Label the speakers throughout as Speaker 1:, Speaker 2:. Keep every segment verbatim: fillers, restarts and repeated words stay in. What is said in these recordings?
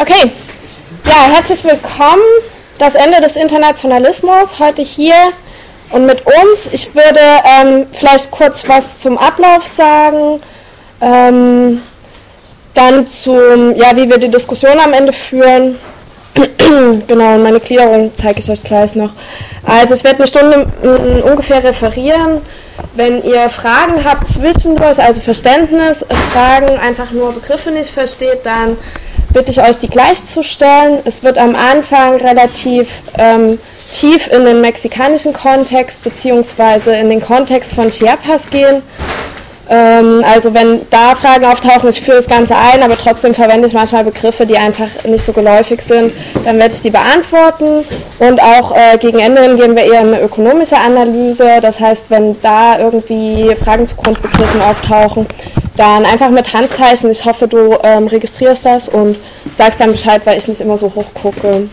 Speaker 1: Okay, ja, herzlich willkommen. Das Ende des Internationalismus, heute hier und mit uns. Ich würde ähm, vielleicht kurz was zum Ablauf sagen, ähm, dann zum, ja, wie wir die Diskussion am Ende führen. Genau, und meine Gliederung zeige ich euch gleich noch. Also ich werde eine Stunde m, ungefähr referieren. Wenn ihr Fragen habt zwischendurch, also Verständnis, Fragen, einfach nur Begriffe nicht versteht, dann bitte ich euch, die gleich zu stellen. Es wird am Anfang relativ ähm, tief in den mexikanischen Kontext beziehungsweise in den Kontext von Chiapas gehen. Ähm, also wenn da Fragen auftauchen, ich führe das Ganze ein, aber trotzdem verwende ich manchmal Begriffe, die einfach nicht so geläufig sind, dann werde ich die beantworten. Und auch äh, gegen Ende hin gehen wir eher in eine ökonomische Analyse. Das heißt, wenn da irgendwie Fragen zu Grundbegriffen auftauchen, dann einfach mit Handzeichen. Ich hoffe, du ähm, registrierst das und sagst dann Bescheid, weil ich nicht immer so hoch gucke.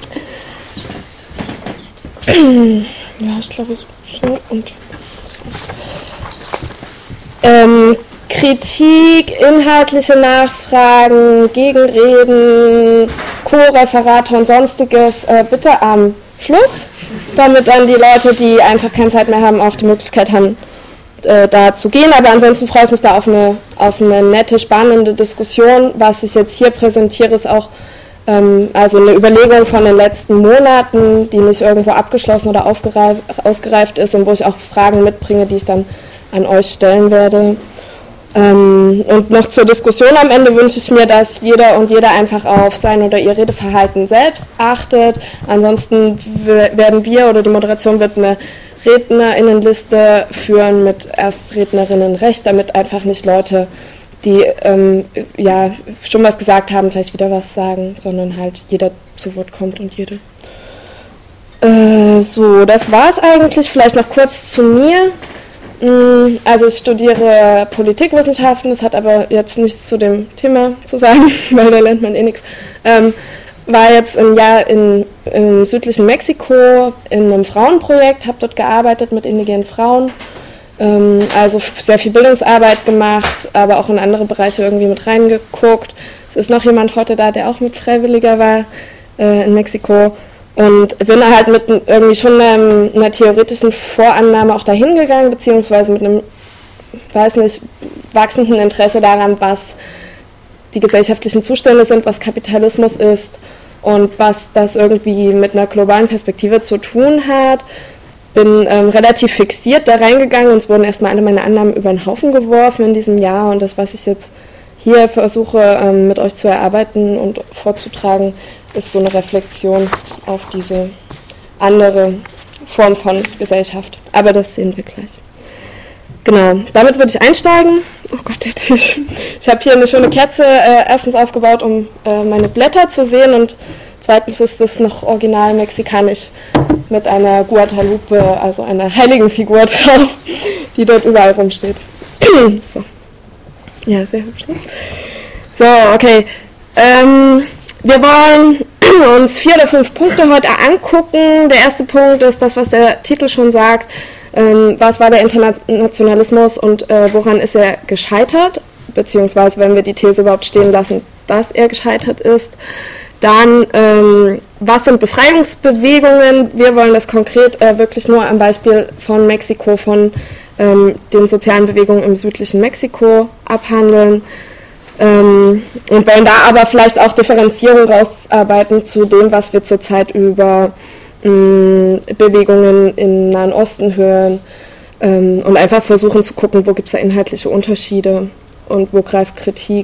Speaker 1: Ja, ich glaube so und so. Ähm, Kritik, inhaltliche Nachfragen, Gegenreden, Co-Referate und sonstiges äh, bitte am Schluss, damit dann die Leute, die einfach keine Zeit mehr haben, auch die Möglichkeit haben, äh, da zu gehen. Aber ansonsten freue ich mich da auf eine, auf eine nette, spannende Diskussion. Was ich jetzt hier präsentiere, ist auch ähm, also eine Überlegung von den letzten Monaten, die nicht irgendwo abgeschlossen oder aufgereift, ausgereift ist und wo ich auch Fragen mitbringe, die ich dann an euch stellen werde. Ähm, und noch zur Diskussion am Ende wünsche ich mir, dass jeder und jeder einfach auf sein oder ihr Redeverhalten selbst achtet. Ansonsten w- werden wir oder die Moderation wird eine RednerInnenliste führen mit Erstrednerinnenrecht, damit einfach nicht Leute, die ähm, ja schon was gesagt haben, gleich wieder was sagen, sondern halt jeder zu Wort kommt und jede. Äh, so, das war's eigentlich. Vielleicht noch kurz zu mir. Also ich studiere Politikwissenschaften, das hat aber jetzt nichts zu dem Thema zu sagen, weil da lernt man eh nichts. Ähm, war jetzt ein Jahr in, im südlichen Mexiko in einem Frauenprojekt, habe dort gearbeitet mit indigenen Frauen, ähm, also sehr viel Bildungsarbeit gemacht, aber auch in andere Bereiche irgendwie mit reingeguckt. Es ist noch jemand heute da, der auch mit Freiwilliger war äh, in Mexiko. Und bin halt mit irgendwie schon einem, einer theoretischen Vorannahme auch dahin gegangen, beziehungsweise mit einem, weiß nicht, wachsenden Interesse daran, was die gesellschaftlichen Zustände sind, was Kapitalismus ist und was das irgendwie mit einer globalen Perspektive zu tun hat. Bin ähm, relativ fixiert da reingegangen und es wurden erstmal alle meine Annahmen über den Haufen geworfen in diesem Jahr und das, was ich jetzt hier versuche ähm, mit euch zu erarbeiten und vorzutragen, ist so eine Reflexion auf diese andere Form von Gesellschaft. Aber das sehen wir gleich. Genau, damit würde ich einsteigen. Oh Gott, der Tisch. Ich habe hier eine schöne Kerze äh, erstens aufgebaut, um äh, meine Blätter zu sehen und zweitens ist es noch original mexikanisch mit einer Guadalupe, also einer heiligen Figur drauf, die dort überall rumsteht. So. Ja, sehr hübsch. Ne? So, okay. Ähm, wir wollen uns vier oder fünf Punkte heute angucken. Der erste Punkt ist das, was der Titel schon sagt. Ähm, was war der Internationalismus und äh, woran ist er gescheitert? Beziehungsweise, wenn wir die These überhaupt stehen lassen, dass er gescheitert ist. Dann, ähm, was sind Befreiungsbewegungen? Wir wollen das konkret äh, wirklich nur am Beispiel von Mexiko, von ähm, den sozialen Bewegungen im südlichen Mexiko abhandeln. Ähm, und wollen da aber vielleicht auch Differenzierung rausarbeiten zu dem, was wir zurzeit über mh, Bewegungen im Nahen Osten hören ähm, und einfach versuchen zu gucken, wo gibt es da inhaltliche Unterschiede und wo greift Kritik,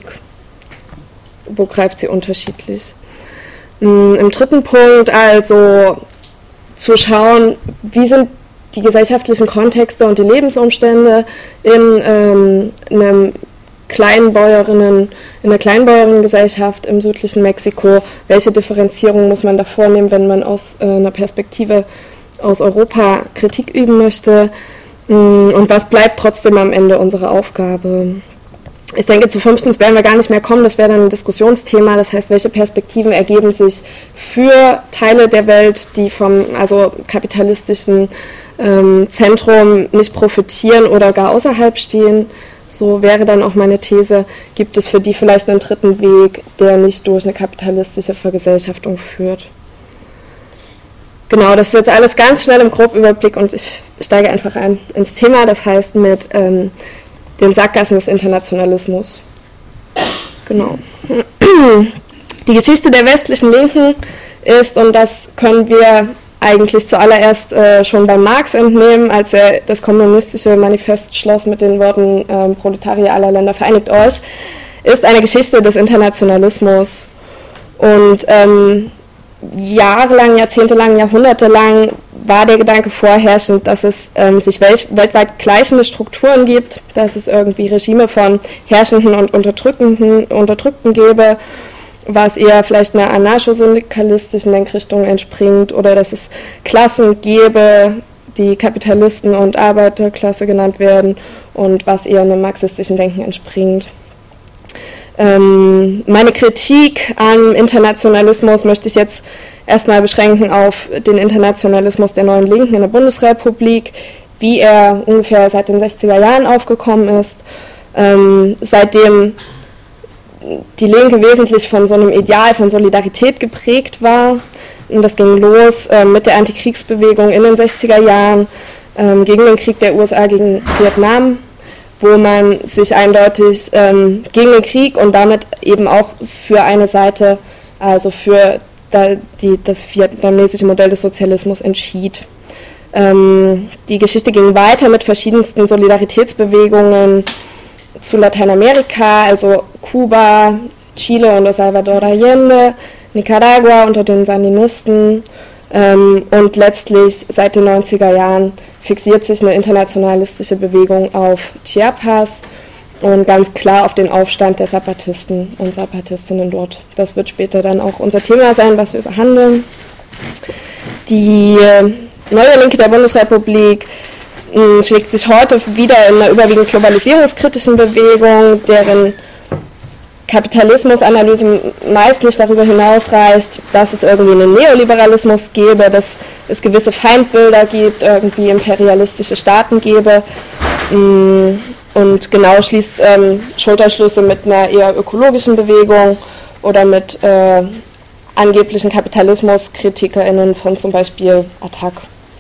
Speaker 1: wo greift sie unterschiedlich. Mh, Im dritten Punkt also zu schauen, wie sind die gesellschaftlichen Kontexte und die Lebensumstände in ähm, einem Kleinbäuerinnen, in der Kleinbäuerinnengesellschaft im südlichen Mexiko, welche Differenzierung muss man da vornehmen, wenn man aus äh, einer Perspektive aus Europa Kritik üben möchte und was bleibt trotzdem am Ende unsere Aufgabe. Ich denke, zu fünftens werden wir gar nicht mehr kommen, das wäre dann ein Diskussionsthema, das heißt, welche Perspektiven ergeben sich für Teile der Welt, die vom also kapitalistischen ähm, Zentrum nicht profitieren oder gar außerhalb stehen, so wäre dann auch meine These, gibt es für die vielleicht einen dritten Weg, der nicht durch eine kapitalistische Vergesellschaftung führt. Genau, das ist jetzt alles ganz schnell im Grobüberblick und ich steige einfach ein ins Thema, das heißt mit ähm, den Sackgassen des Internationalismus. Genau. Die Geschichte der westlichen Linken ist, und das können wir eigentlich zuallererst äh, schon bei Marx entnehmen, als er das kommunistische Manifest schloss mit den Worten äh, Proletarier aller Länder, vereinigt euch, ist eine Geschichte des Internationalismus. Und ähm, jahrelang, jahrzehntelang, jahrhundertelang war der Gedanke vorherrschend, dass es ähm, sich wel- weltweit gleichende Strukturen gibt, dass es irgendwie Regime von Herrschenden und Unterdrückenden, Unterdrückten gäbe, was eher vielleicht einer anarcho-syndikalistischen Denkrichtung entspringt, oder dass es Klassen gäbe, die Kapitalisten und Arbeiterklasse genannt werden, und was eher einem marxistischen Denken entspringt. Ähm, meine Kritik am Internationalismus möchte ich jetzt erstmal beschränken auf den Internationalismus der neuen Linken in der Bundesrepublik, wie er ungefähr seit den sechziger Jahren aufgekommen ist, ähm, seitdem die Linke wesentlich von so einem Ideal von Solidarität geprägt war. Und das ging los äh, mit der Antikriegsbewegung in den sechziger Jahren ähm, gegen den Krieg der U S A gegen Vietnam, wo man sich eindeutig ähm, gegen den Krieg und damit eben auch für eine Seite, also für da, die, das vietnamesische Modell des Sozialismus entschied. Ähm, die Geschichte ging weiter mit verschiedensten Solidaritätsbewegungen zu Lateinamerika, also Kuba, Chile unter Salvador Allende, Nicaragua unter den Sandinisten, ähm, und letztlich seit den neunziger Jahren fixiert sich eine internationalistische Bewegung auf Chiapas und ganz klar auf den Aufstand der Zapatisten und Zapatistinnen dort. Das wird später dann auch unser Thema sein, was wir behandeln. Die neue Linke der Bundesrepublik schlägt sich heute wieder in einer überwiegend globalisierungskritischen Bewegung, deren Kapitalismusanalyse meist nicht darüber hinausreicht, dass es irgendwie einen Neoliberalismus gäbe, dass es gewisse Feindbilder gibt, irgendwie imperialistische Staaten gäbe, und genau schließt ähm, Schulterschlüsse mit einer eher ökologischen Bewegung oder mit äh, angeblichen KapitalismuskritikerInnen von zum Beispiel Attac.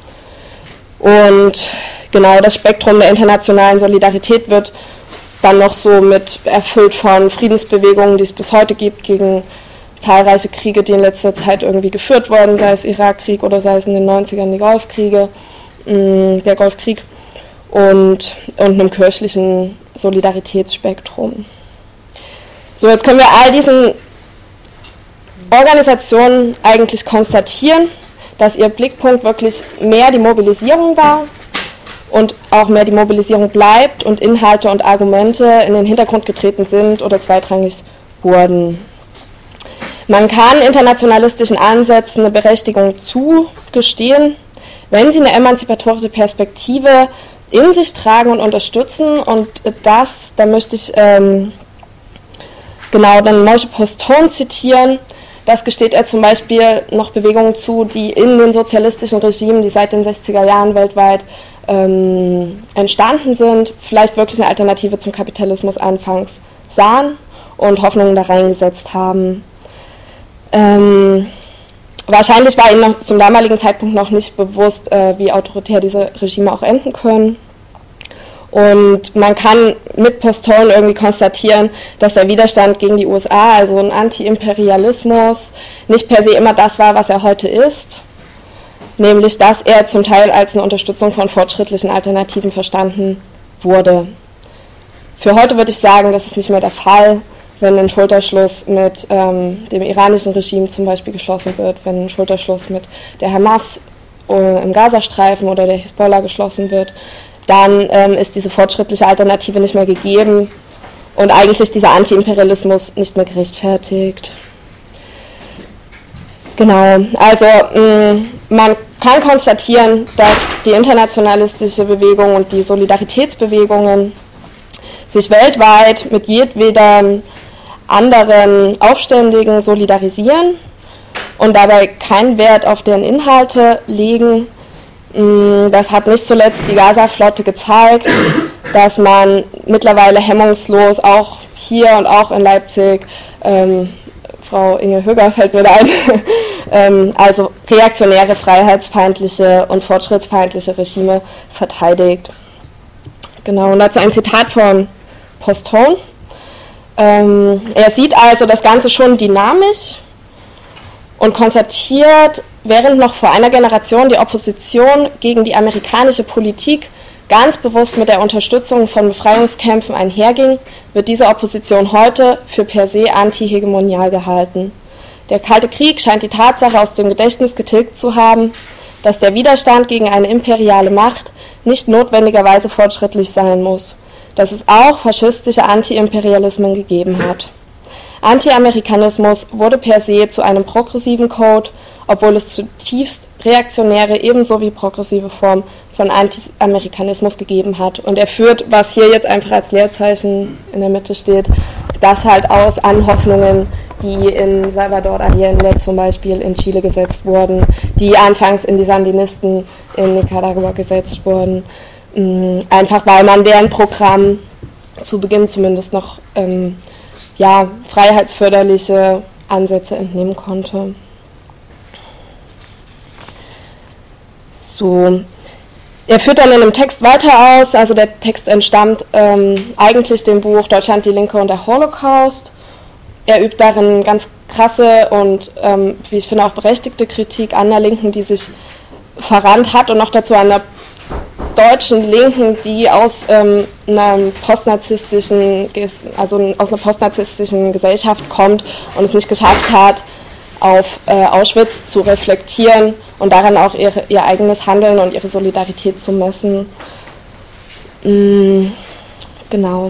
Speaker 1: Und genau das Spektrum der internationalen Solidarität wird dann noch so mit erfüllt von Friedensbewegungen, die es bis heute gibt, gegen zahlreiche Kriege, die in letzter Zeit irgendwie geführt wurden, sei es Irakkrieg oder sei es in den neunzigern die Golfkriege, der Golfkrieg, und, und einem kirchlichen Solidaritätsspektrum. So, jetzt können wir all diesen Organisationen eigentlich konstatieren, dass ihr Blickpunkt wirklich mehr die Mobilisierung war und auch mehr die Mobilisierung bleibt und Inhalte und Argumente in den Hintergrund getreten sind oder zweitrangig wurden. Man kann internationalistischen Ansätzen eine Berechtigung zugestehen, wenn sie eine emanzipatorische Perspektive in sich tragen und unterstützen, und das, da möchte ich ähm, genau dann Moshe Postone zitieren. Das gesteht er zum Beispiel noch Bewegungen zu, die in den sozialistischen Regimen, die seit den sechziger Jahren weltweit ähm, entstanden sind, vielleicht wirklich eine Alternative zum Kapitalismus anfangs sahen und Hoffnungen da reingesetzt haben. Ähm, wahrscheinlich war ihnen noch zum damaligen Zeitpunkt noch nicht bewusst, äh, wie autoritär diese Regime auch enden können. Und man kann mit Postone irgendwie konstatieren, dass der Widerstand gegen die U S A, also ein Anti-Imperialismus, nicht per se immer das war, was er heute ist. Nämlich, dass er zum Teil als eine Unterstützung von fortschrittlichen Alternativen verstanden wurde. Für heute würde ich sagen, das ist nicht mehr der Fall, wenn ein Schulterschluss mit ähm, dem iranischen Regime zum Beispiel geschlossen wird, wenn ein Schulterschluss mit der Hamas äh, im Gazastreifen oder der Hisbollah geschlossen wird, dann ähm, ist diese fortschrittliche Alternative nicht mehr gegeben und eigentlich dieser Anti-Imperialismus nicht mehr gerechtfertigt. Genau, also mh, man kann konstatieren, dass die internationalistische Bewegung und die Solidaritätsbewegungen sich weltweit mit jedwedem anderen Aufständigen solidarisieren und dabei keinen Wert auf deren Inhalte legen. Das hat nicht zuletzt die Gaza-Flotte gezeigt, dass man mittlerweile hemmungslos auch hier und auch in Leipzig, ähm, Frau Inge Höger fällt mir da ein, ähm, also reaktionäre, freiheitsfeindliche und fortschrittsfeindliche Regime verteidigt. Genau, und dazu ein Zitat von Postone. Ähm, er sieht also das Ganze schon dynamisch und konstatiert, während noch vor einer Generation die Opposition gegen die amerikanische Politik ganz bewusst mit der Unterstützung von Befreiungskämpfen einherging, wird diese Opposition heute für per se antihegemonial gehalten. Der Kalte Krieg scheint die Tatsache aus dem Gedächtnis getilgt zu haben, dass der Widerstand gegen eine imperiale Macht nicht notwendigerweise fortschrittlich sein muss, dass es auch faschistische Anti-Imperialismen gegeben hat. Anti-Amerikanismus wurde per se zu einem progressiven Code, obwohl es zutiefst reaktionäre ebenso wie progressive Formen von Anti-Amerikanismus gegeben hat. Und er führt, was hier jetzt einfach als Leerzeichen in der Mitte steht, das halt aus an Hoffnungen, die in Salvador Allende zum Beispiel in Chile gesetzt wurden, die anfangs in die Sandinisten in Nicaragua gesetzt wurden, einfach weil man deren Programm zu Beginn zumindest noch ähm, ja, freiheitsförderliche Ansätze entnehmen konnte. So. Er führt dann in dem Text weiter aus, also der Text entstammt ähm, eigentlich dem Buch Deutschland, die Linke und der Holocaust. Er übt darin ganz krasse und, ähm, wie ich finde, auch berechtigte Kritik an der Linken, die sich verrannt hat, und noch dazu an der deutschen Linken, die aus ähm, einer postnarzisstischen, also aus einer postnarzisstischen Gesellschaft kommt und es nicht geschafft hat, auf äh, Auschwitz zu reflektieren und daran auch ihre, ihr eigenes Handeln und ihre Solidarität zu messen. Mm, genau.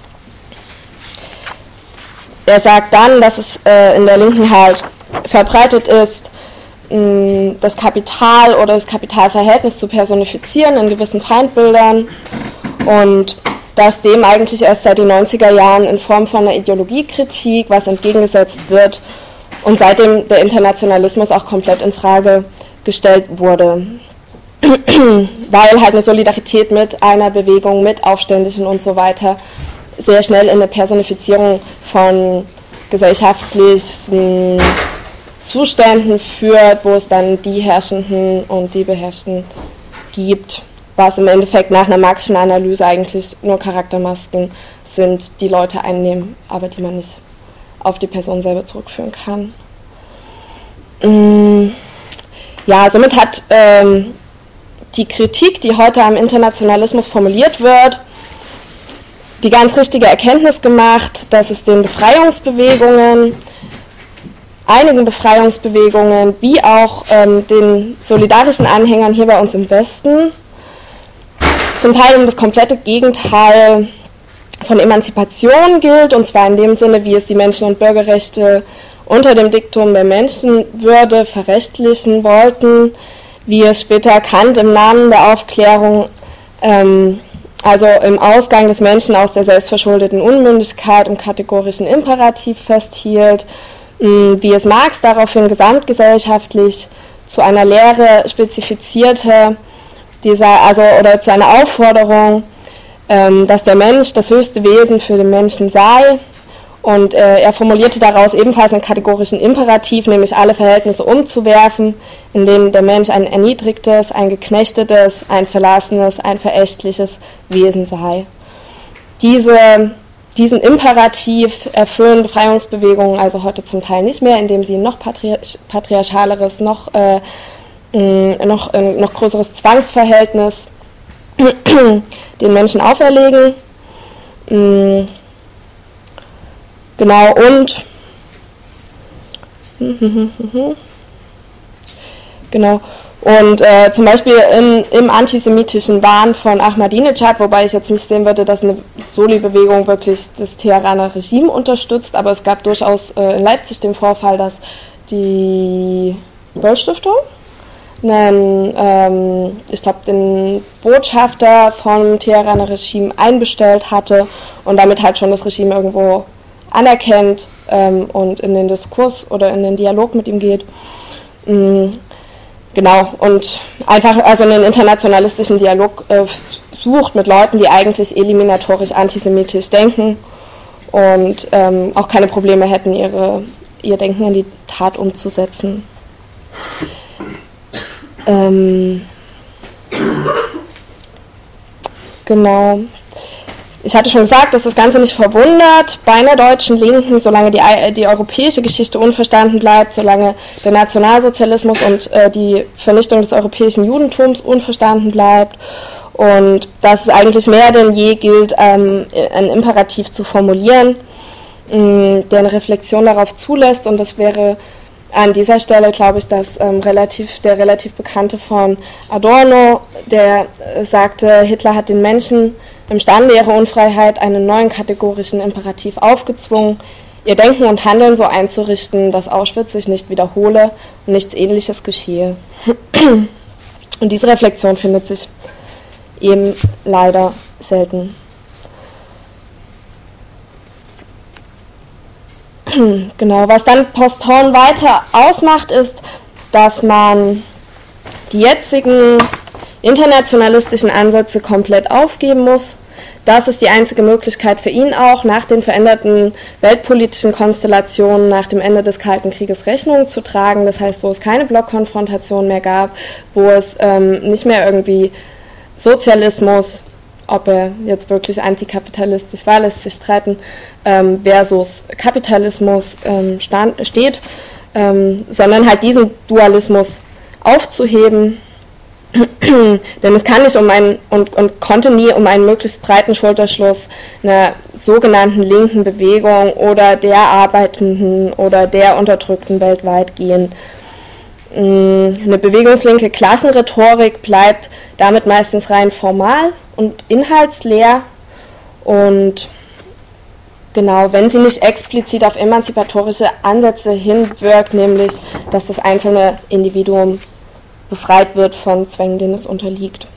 Speaker 1: Er sagt dann, dass es äh, in der Linken halt verbreitet ist, mh, das Kapital oder das Kapitalverhältnis zu personifizieren in gewissen Feindbildern, und dass dem eigentlich erst seit den neunziger Jahren in Form von einer Ideologiekritik was entgegengesetzt wird und seitdem der Internationalismus auch komplett in Frage gestellt wurde, weil halt eine Solidarität mit einer Bewegung, mit Aufständischen und so weiter sehr schnell in eine Personifizierung von gesellschaftlichen Zuständen führt, wo es dann die Herrschenden und die Beherrschten gibt, was im Endeffekt nach einer marxischen Analyse eigentlich nur Charaktermasken sind, die Leute einnehmen, aber die man nicht auf die Person selber zurückführen kann. Ja, somit hat ähm, die Kritik, die heute am Internationalismus formuliert wird, die ganz richtige Erkenntnis gemacht, dass es den Befreiungsbewegungen, einigen Befreiungsbewegungen, wie auch ähm, den solidarischen Anhängern hier bei uns im Westen, zum Teil um das komplette Gegenteil von Emanzipation gilt, und zwar in dem Sinne, wie es die Menschen- und Bürgerrechte unter dem Diktum der Menschenwürde verrechtlichen wollten, wie es später Kant im Namen der Aufklärung, ähm, also im Ausgang des Menschen aus der selbstverschuldeten Unmündigkeit im kategorischen Imperativ festhielt, mh, wie es Marx daraufhin gesamtgesellschaftlich zu einer Lehre spezifizierte, dieser, also, oder zu einer Aufforderung, ähm, dass der Mensch das höchste Wesen für den Menschen sei. Und äh, er formulierte daraus ebenfalls einen kategorischen Imperativ, nämlich alle Verhältnisse umzuwerfen, in denen der Mensch ein erniedrigtes, ein geknechtetes, ein verlassenes, ein verächtliches Wesen sei. Diese, diesen Imperativ erfüllen Befreiungsbewegungen also heute zum Teil nicht mehr, indem sie noch patriarch- patriarchaleres, noch, äh, mh, noch, äh, noch größeres Zwangsverhältnis den Menschen auferlegen. Mh, Genau, und genau, und äh, zum Beispiel in, im antisemitischen Wahn von Ahmadinejad, wobei ich jetzt nicht sehen würde, dass eine Soli-Bewegung wirklich das Teheraner Regime unterstützt, aber es gab durchaus äh, in Leipzig den Vorfall, dass die Böll-Stiftung einen, ähm, ich glaube, den Botschafter vom Teheraner Regime einbestellt hatte und damit halt schon das Regime irgendwo anerkennt ähm, und in den Diskurs oder in den Dialog mit ihm geht. Ähm, genau, und einfach also einen internationalistischen Dialog äh, sucht mit Leuten, die eigentlich eliminatorisch antisemitisch denken und ähm, auch keine Probleme hätten, ihre, ihr Denken in die Tat umzusetzen. Ähm, genau. Ich hatte schon gesagt, dass das Ganze nicht verwundert bei einer deutschen Linken, solange die, die europäische Geschichte unverstanden bleibt, solange der Nationalsozialismus und äh, die Vernichtung des europäischen Judentums unverstanden bleibt und dass es eigentlich mehr denn je gilt, ähm, ein Imperativ zu formulieren, mh, der eine Reflexion darauf zulässt, und das wäre an dieser Stelle, glaube ich, dass ähm, relativ, der relativ bekannte von Adorno, der äh, sagte, Hitler hat den Menschen imstande ihrer Unfreiheit einen neuen kategorischen Imperativ aufgezwungen, ihr Denken und Handeln so einzurichten, dass Auschwitz sich nicht wiederhole und nichts Ähnliches geschehe. Und diese Reflexion findet sich eben leider selten. Genau, was dann Posthorn weiter ausmacht, ist, dass man die jetzigen internationalistischen Ansätze komplett aufgeben muss. Das ist die einzige Möglichkeit für ihn auch, nach den veränderten weltpolitischen Konstellationen, nach dem Ende des Kalten Krieges Rechnung zu tragen. Das heißt, wo es keine Blockkonfrontation mehr gab, wo es ähm, nicht mehr irgendwie Sozialismus, ob er jetzt wirklich antikapitalistisch war, lässt sich streiten, ähm, versus Kapitalismus ähm, stand, steht, ähm, sondern halt diesen Dualismus aufzuheben. Denn es kann nicht um einen und, und konnte nie um einen möglichst breiten Schulterschluss einer sogenannten linken Bewegung oder der Arbeitenden oder der Unterdrückten weltweit gehen. Eine bewegungslinke Klassenrhetorik bleibt damit meistens rein formal und inhaltsleer, und genau, wenn sie nicht explizit auf emanzipatorische Ansätze hinwirkt, nämlich dass das einzelne Individuum befreit wird von Zwängen, denen es unterliegt.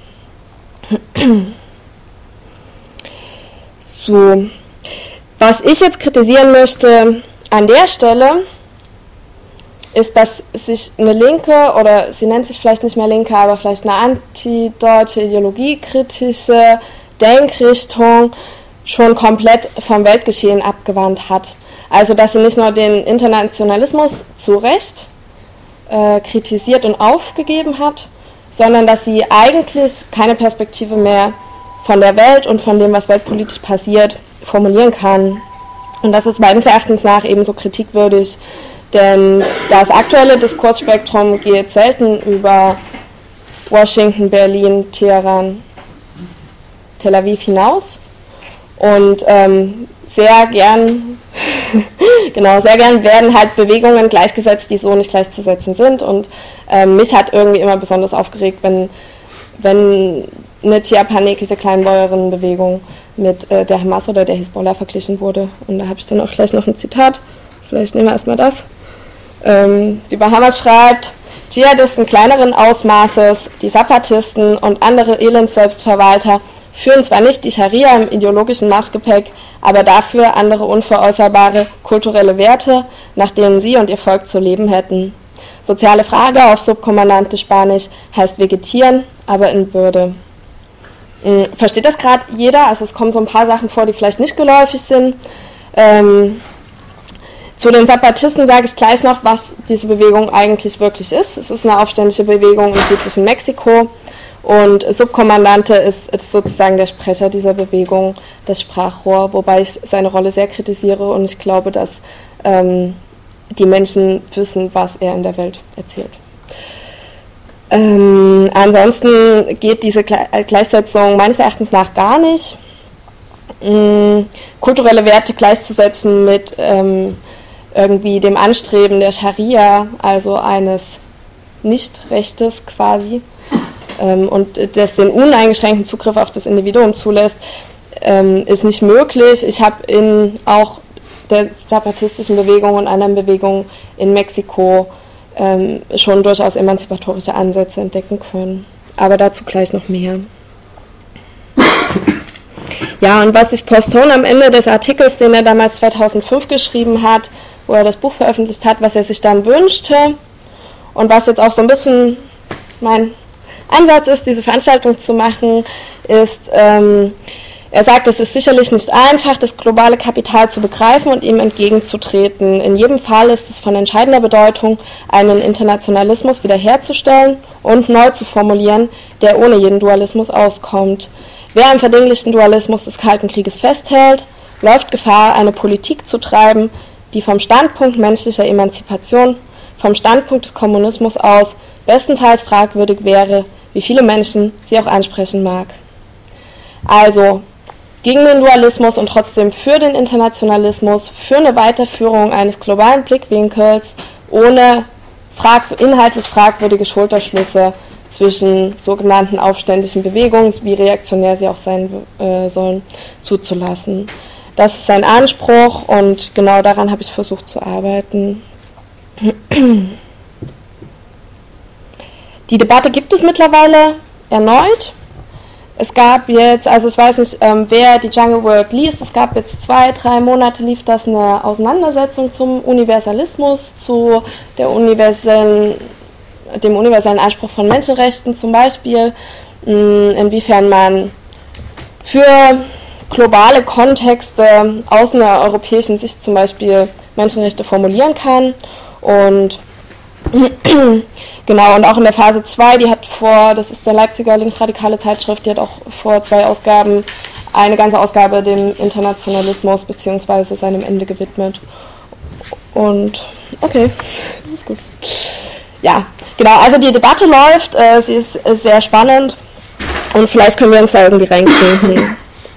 Speaker 1: So, was ich jetzt kritisieren möchte an der Stelle, ist, dass sich eine linke, oder sie nennt sich vielleicht nicht mehr linke, aber vielleicht eine antideutsche, ideologiekritische Denkrichtung schon komplett vom Weltgeschehen abgewandt hat. Also, dass sie nicht nur den Internationalismus zu Recht Äh, kritisiert und aufgegeben hat, sondern dass sie eigentlich keine Perspektive mehr von der Welt und von dem, was weltpolitisch passiert, formulieren kann. Und das ist meines Erachtens nach ebenso kritikwürdig, denn das aktuelle Diskursspektrum geht selten über Washington, Berlin, Teheran, Tel Aviv hinaus, und ähm, sehr gern genau, sehr gern werden halt Bewegungen gleichgesetzt, die so nicht gleichzusetzen sind, und ähm, mich hat irgendwie immer besonders aufgeregt, wenn, wenn eine chiapanekische Kleinbäuerinnenbewegung mit äh, der Hamas oder der Hisbollah verglichen wurde, und da habe ich dann auch gleich noch ein Zitat, vielleicht nehmen wir erstmal das. Ähm, die Bahamas schreibt: Dschihadisten kleineren Ausmaßes, die Zapatisten und andere Elendsselbstverwalter führen zwar nicht die Scharia im ideologischen Marschgepäck, aber dafür andere unveräußerbare kulturelle Werte, nach denen sie und ihr Volk zu leben hätten. Soziale Frage auf Subkommandante Spanisch heißt vegetieren, aber in Würde. Versteht das gerade jeder? Also es kommen so ein paar Sachen vor, die vielleicht nicht geläufig sind. Ähm, zu den Zapatisten sage ich gleich noch, was diese Bewegung eigentlich wirklich ist. Es ist eine aufständische Bewegung im südlichen Mexiko. Und Subkommandante ist, ist sozusagen der Sprecher dieser Bewegung, das Sprachrohr, wobei ich seine Rolle sehr kritisiere, und ich glaube, dass ähm, die Menschen wissen, was er in der Welt erzählt. Ähm, ansonsten geht diese Gleichsetzung meines Erachtens nach gar nicht. Ähm, kulturelle Werte gleichzusetzen mit ähm, irgendwie dem Anstreben der Scharia, also eines Nicht-Rechtes quasi, und das den uneingeschränkten Zugriff auf das Individuum zulässt, ähm, ist nicht möglich. Ich habe in auch der zapatistischen Bewegung und anderen Bewegungen in Mexiko ähm, schon durchaus emanzipatorische Ansätze entdecken können. Aber dazu gleich noch mehr. Ja, und was sich Posthorn am Ende des Artikels, den er damals zweitausendfünf geschrieben hat, wo er das Buch veröffentlicht hat, was er sich dann wünschte und was jetzt auch so ein bisschen mein Ansatz ist, diese Veranstaltung zu machen, ist, ähm, er sagt, es ist sicherlich nicht einfach, das globale Kapital zu begreifen und ihm entgegenzutreten. In jedem Fall ist es von entscheidender Bedeutung, einen Internationalismus wiederherzustellen und neu zu formulieren, der ohne jeden Dualismus auskommt. Wer am verdinglichten Dualismus des Kalten Krieges festhält, läuft Gefahr, eine Politik zu treiben, die vom Standpunkt menschlicher Emanzipation, vom Standpunkt des Kommunismus aus bestenfalls fragwürdig wäre, wie viele Menschen sie auch ansprechen mag. Also gegen den Dualismus und trotzdem für den Internationalismus, für eine Weiterführung eines globalen Blickwinkels ohne frag, inhaltlich fragwürdige Schulterschlüsse zwischen sogenannten aufständischen Bewegungen, wie reaktionär sie auch sein äh, sollen, zuzulassen. Das ist sein Anspruch und genau daran habe ich versucht zu arbeiten. Die Debatte gibt es mittlerweile erneut. Es gab jetzt, also ich weiß nicht, ähm, wer die Jungle World liest, es gab jetzt zwei, drei Monate lief das eine Auseinandersetzung zum Universalismus, zu der universellen, dem universellen Anspruch von Menschenrechten zum Beispiel, mh, inwiefern man für globale Kontexte aus einer europäischen Sicht zum Beispiel Menschenrechte formulieren kann. Und genau, und auch in der Phase zwei, die hat vor, das ist der Leipziger linksradikale Zeitschrift, die hat auch vor zwei Ausgaben eine ganze Ausgabe dem Internationalismus bzw. seinem Ende gewidmet. Und okay, ist gut. Ja, genau, also die Debatte läuft, äh, sie ist, ist sehr spannend und vielleicht können wir uns da irgendwie reinkriegen.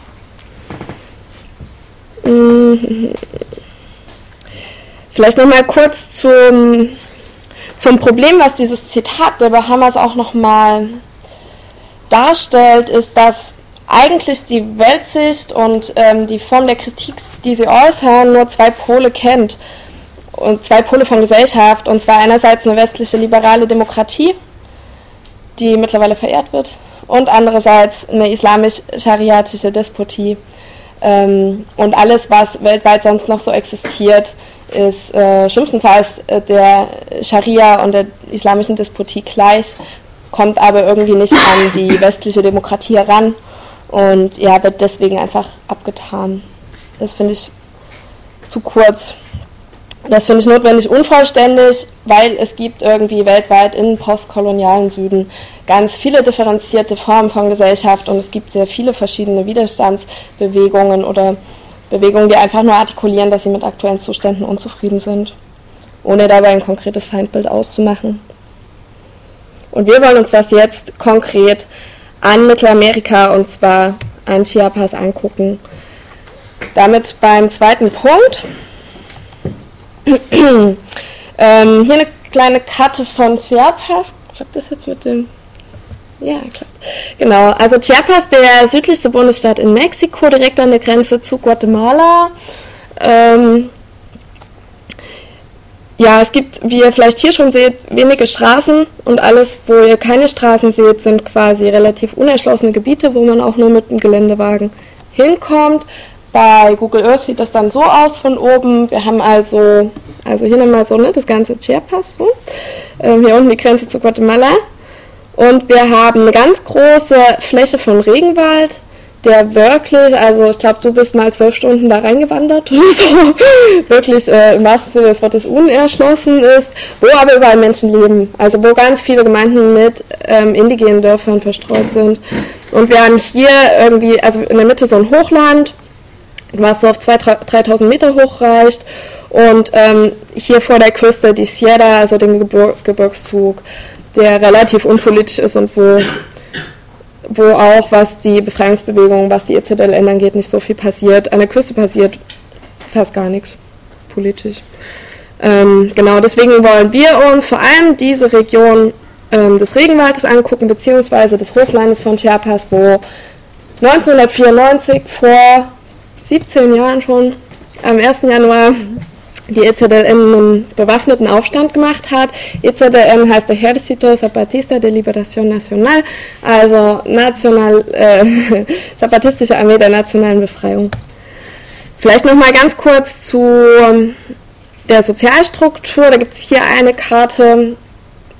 Speaker 1: Vielleicht nochmal kurz zum, zum Problem, was dieses Zitat der Bahamas auch nochmal darstellt, ist, dass eigentlich die Weltsicht und ähm, die Form der Kritik, die sie äußern, nur zwei Pole kennt und zwei Pole von Gesellschaft, und zwar einerseits eine westliche liberale Demokratie, die mittlerweile verehrt wird, und andererseits eine islamisch-schariatische Despotie. Ähm, und alles, was weltweit sonst noch so existiert, ist äh, schlimmstenfalls äh, der Scharia und der islamischen Despotie gleich, kommt aber irgendwie nicht an die westliche Demokratie heran und ja, wird deswegen einfach abgetan. Das finde ich zu kurz. Das finde ich notwendig unvollständig, weil es gibt irgendwie weltweit im postkolonialen Süden ganz viele differenzierte Formen von Gesellschaft und es gibt sehr viele verschiedene Widerstandsbewegungen oder Bewegungen, die einfach nur artikulieren, dass sie mit aktuellen Zuständen unzufrieden sind, ohne dabei ein konkretes Feindbild auszumachen. Und wir wollen uns das jetzt konkret an Mittelamerika und zwar an Chiapas angucken. Damit beim zweiten Punkt. ähm, hier eine kleine Karte von Chiapas. Klappt das jetzt mit dem? Ja, klappt. Genau, also Chiapas, der südlichste Bundesstaat in Mexiko, direkt an der Grenze zu Guatemala. Ähm, ja, es gibt, wie ihr vielleicht hier schon seht, wenige Straßen und alles, wo ihr keine Straßen seht, sind quasi relativ unerschlossene Gebiete, wo man auch nur mit einem Geländewagen hinkommt. Bei Google Earth sieht das dann so aus von oben. Wir haben also, also hier nochmal so, ne, das ganze Chiapas, so. ähm, hier unten die Grenze zu Guatemala. Und wir haben eine ganz große Fläche von Regenwald, der wirklich, also ich glaube, du bist mal zwölf Stunden da reingewandert oder so, wirklich äh, im wahrsten Sinne des Wortes unerschlossen ist, wo aber überall Menschen leben, also wo ganz viele Gemeinden mit ähm, indigenen Dörfern verstreut sind. Und wir haben hier irgendwie, also in der Mitte so ein Hochland, was so auf zweitausend, dreitausend Meter hoch reicht und ähm, hier vor der Küste die Sierra, also den Gebir- Gebirgszug, der relativ unpolitisch ist und wo, wo auch, was die Befreiungsbewegung, was die E Z L N angeht, nicht so viel passiert. An der Küste passiert fast gar nichts politisch. Ähm, genau, deswegen wollen wir uns vor allem diese Region ähm, des Regenwaldes angucken, beziehungsweise des Hochlandes von Chiapas, wo neunzehnhundertvierundneunzig, vor siebzehn Jahren schon, am ersten Januar, die E Z L N einen bewaffneten Aufstand gemacht hat. E Z L N heißt Ejército Zapatista de Liberación Nacional, also national, äh, Zapatistische Armee der nationalen Befreiung. Vielleicht nochmal ganz kurz zu der Sozialstruktur. Da gibt es hier eine Karte.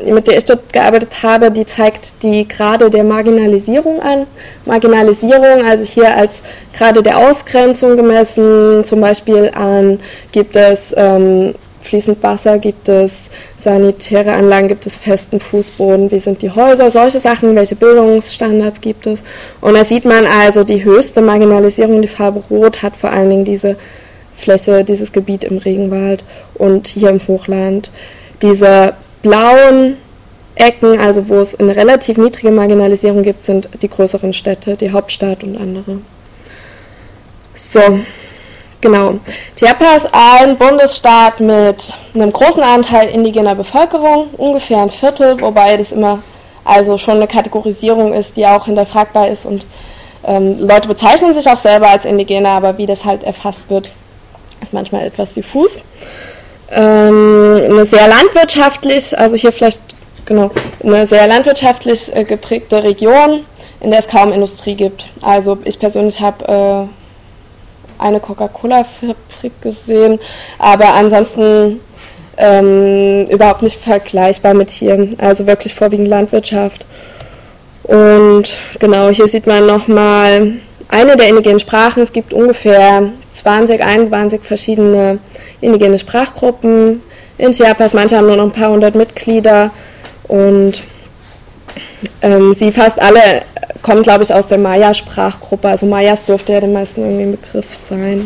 Speaker 1: mit der ich dort gearbeitet habe, die zeigt die Grade der Marginalisierung an. Marginalisierung, also hier als Grade der Ausgrenzung gemessen, zum Beispiel an, gibt es ähm, fließend Wasser, gibt es sanitäre Anlagen, gibt es festen Fußboden, wie sind die Häuser, solche Sachen, welche Bildungsstandards gibt es. Und da sieht man also, die höchste Marginalisierung, die Farbe Rot, hat vor allen Dingen diese Fläche, dieses Gebiet im Regenwald und hier im Hochland. Diese blauen Ecken, also wo es eine relativ niedrige Marginalisierung gibt, sind die größeren Städte, die Hauptstadt und andere. So, genau. Chiapas ist ein Bundesstaat mit einem großen Anteil indigener Bevölkerung, ungefähr ein Viertel, wobei das immer also schon eine Kategorisierung ist, die auch hinterfragbar ist und ähm, Leute bezeichnen sich auch selber als Indigene, aber wie das halt erfasst wird, ist manchmal etwas diffus. Ähm, eine sehr landwirtschaftlich, also hier vielleicht, genau, eine sehr landwirtschaftlich äh, geprägte Region, in der es kaum Industrie gibt. Also ich persönlich habe äh, eine Coca-Cola-Fabrik gesehen, aber ansonsten ähm, überhaupt nicht vergleichbar mit hier. Also wirklich vorwiegend Landwirtschaft. Und genau, hier sieht man nochmal eine der indigenen Sprachen. Es gibt ungefähr zwanzig, einundzwanzig verschiedene indigene Sprachgruppen in Chiapas. Manche haben nur noch ein paar hundert Mitglieder und ähm, sie fast alle kommen, glaube ich, aus der Maya-Sprachgruppe. Also Mayas dürfte ja den meisten irgendwie ein Begriff sein.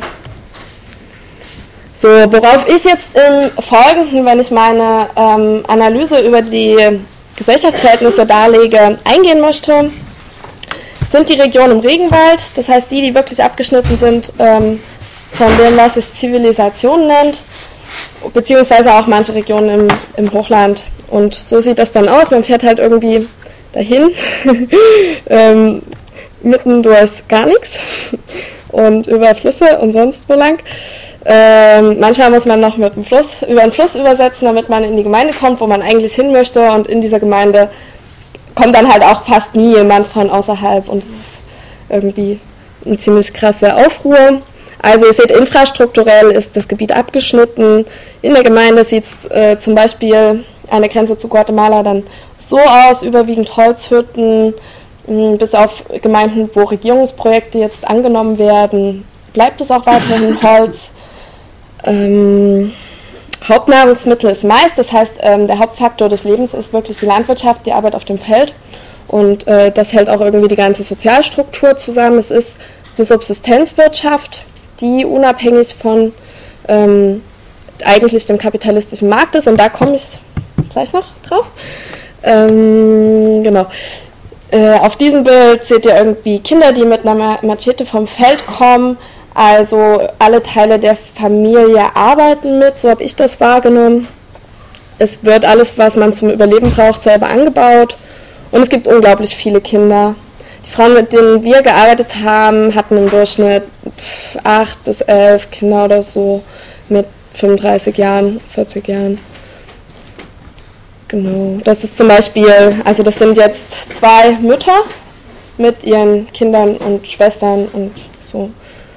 Speaker 1: So, worauf ich jetzt im Folgenden, wenn ich meine ähm, Analyse über die Gesellschaftsverhältnisse darlege, eingehen möchte, sind die Regionen im Regenwald, das heißt die, die wirklich abgeschnitten sind ähm, von dem, was sich Zivilisation nennt, beziehungsweise auch manche Regionen im, im Hochland. Und so sieht das dann aus, man fährt halt irgendwie dahin, ähm, mitten durch gar nichts und über Flüsse und sonst wo lang. Ähm, manchmal muss man noch mit dem Fluss, über den Fluss übersetzen, damit man in die Gemeinde kommt, wo man eigentlich hin möchte, und in dieser Gemeinde kommt dann halt auch fast nie jemand von außerhalb und es ist irgendwie eine ziemlich krasse Aufruhr. Also ihr seht, infrastrukturell ist das Gebiet abgeschnitten. In der Gemeinde sieht es äh, zum Beispiel an der Grenze zu Guatemala dann so aus, überwiegend Holzhütten, mh, bis auf Gemeinden, wo Regierungsprojekte jetzt angenommen werden, bleibt es auch weiterhin Holz. Ähm, Hauptnahrungsmittel ist Mais, das heißt, ähm, der Hauptfaktor des Lebens ist wirklich die Landwirtschaft, die Arbeit auf dem Feld, und äh, das hält auch irgendwie die ganze Sozialstruktur zusammen. Es ist eine Subsistenzwirtschaft, die unabhängig von ähm, eigentlich dem kapitalistischen Markt ist, und da komme ich gleich noch drauf. Ähm, genau. Äh, auf diesem Bild seht ihr irgendwie Kinder, die mit einer Machete vom Feld kommen. Also alle Teile der Familie arbeiten mit, so habe ich das wahrgenommen. Es wird alles, was man zum Überleben braucht, selber angebaut, und es gibt unglaublich viele Kinder. Die Frauen, mit denen wir gearbeitet haben, hatten im Durchschnitt acht bis elf Kinder oder so mit fünfunddreißig Jahren, vierzig Jahren. Genau, das ist zum Beispiel, also das sind jetzt zwei Mütter mit ihren Kindern und Schwestern und so.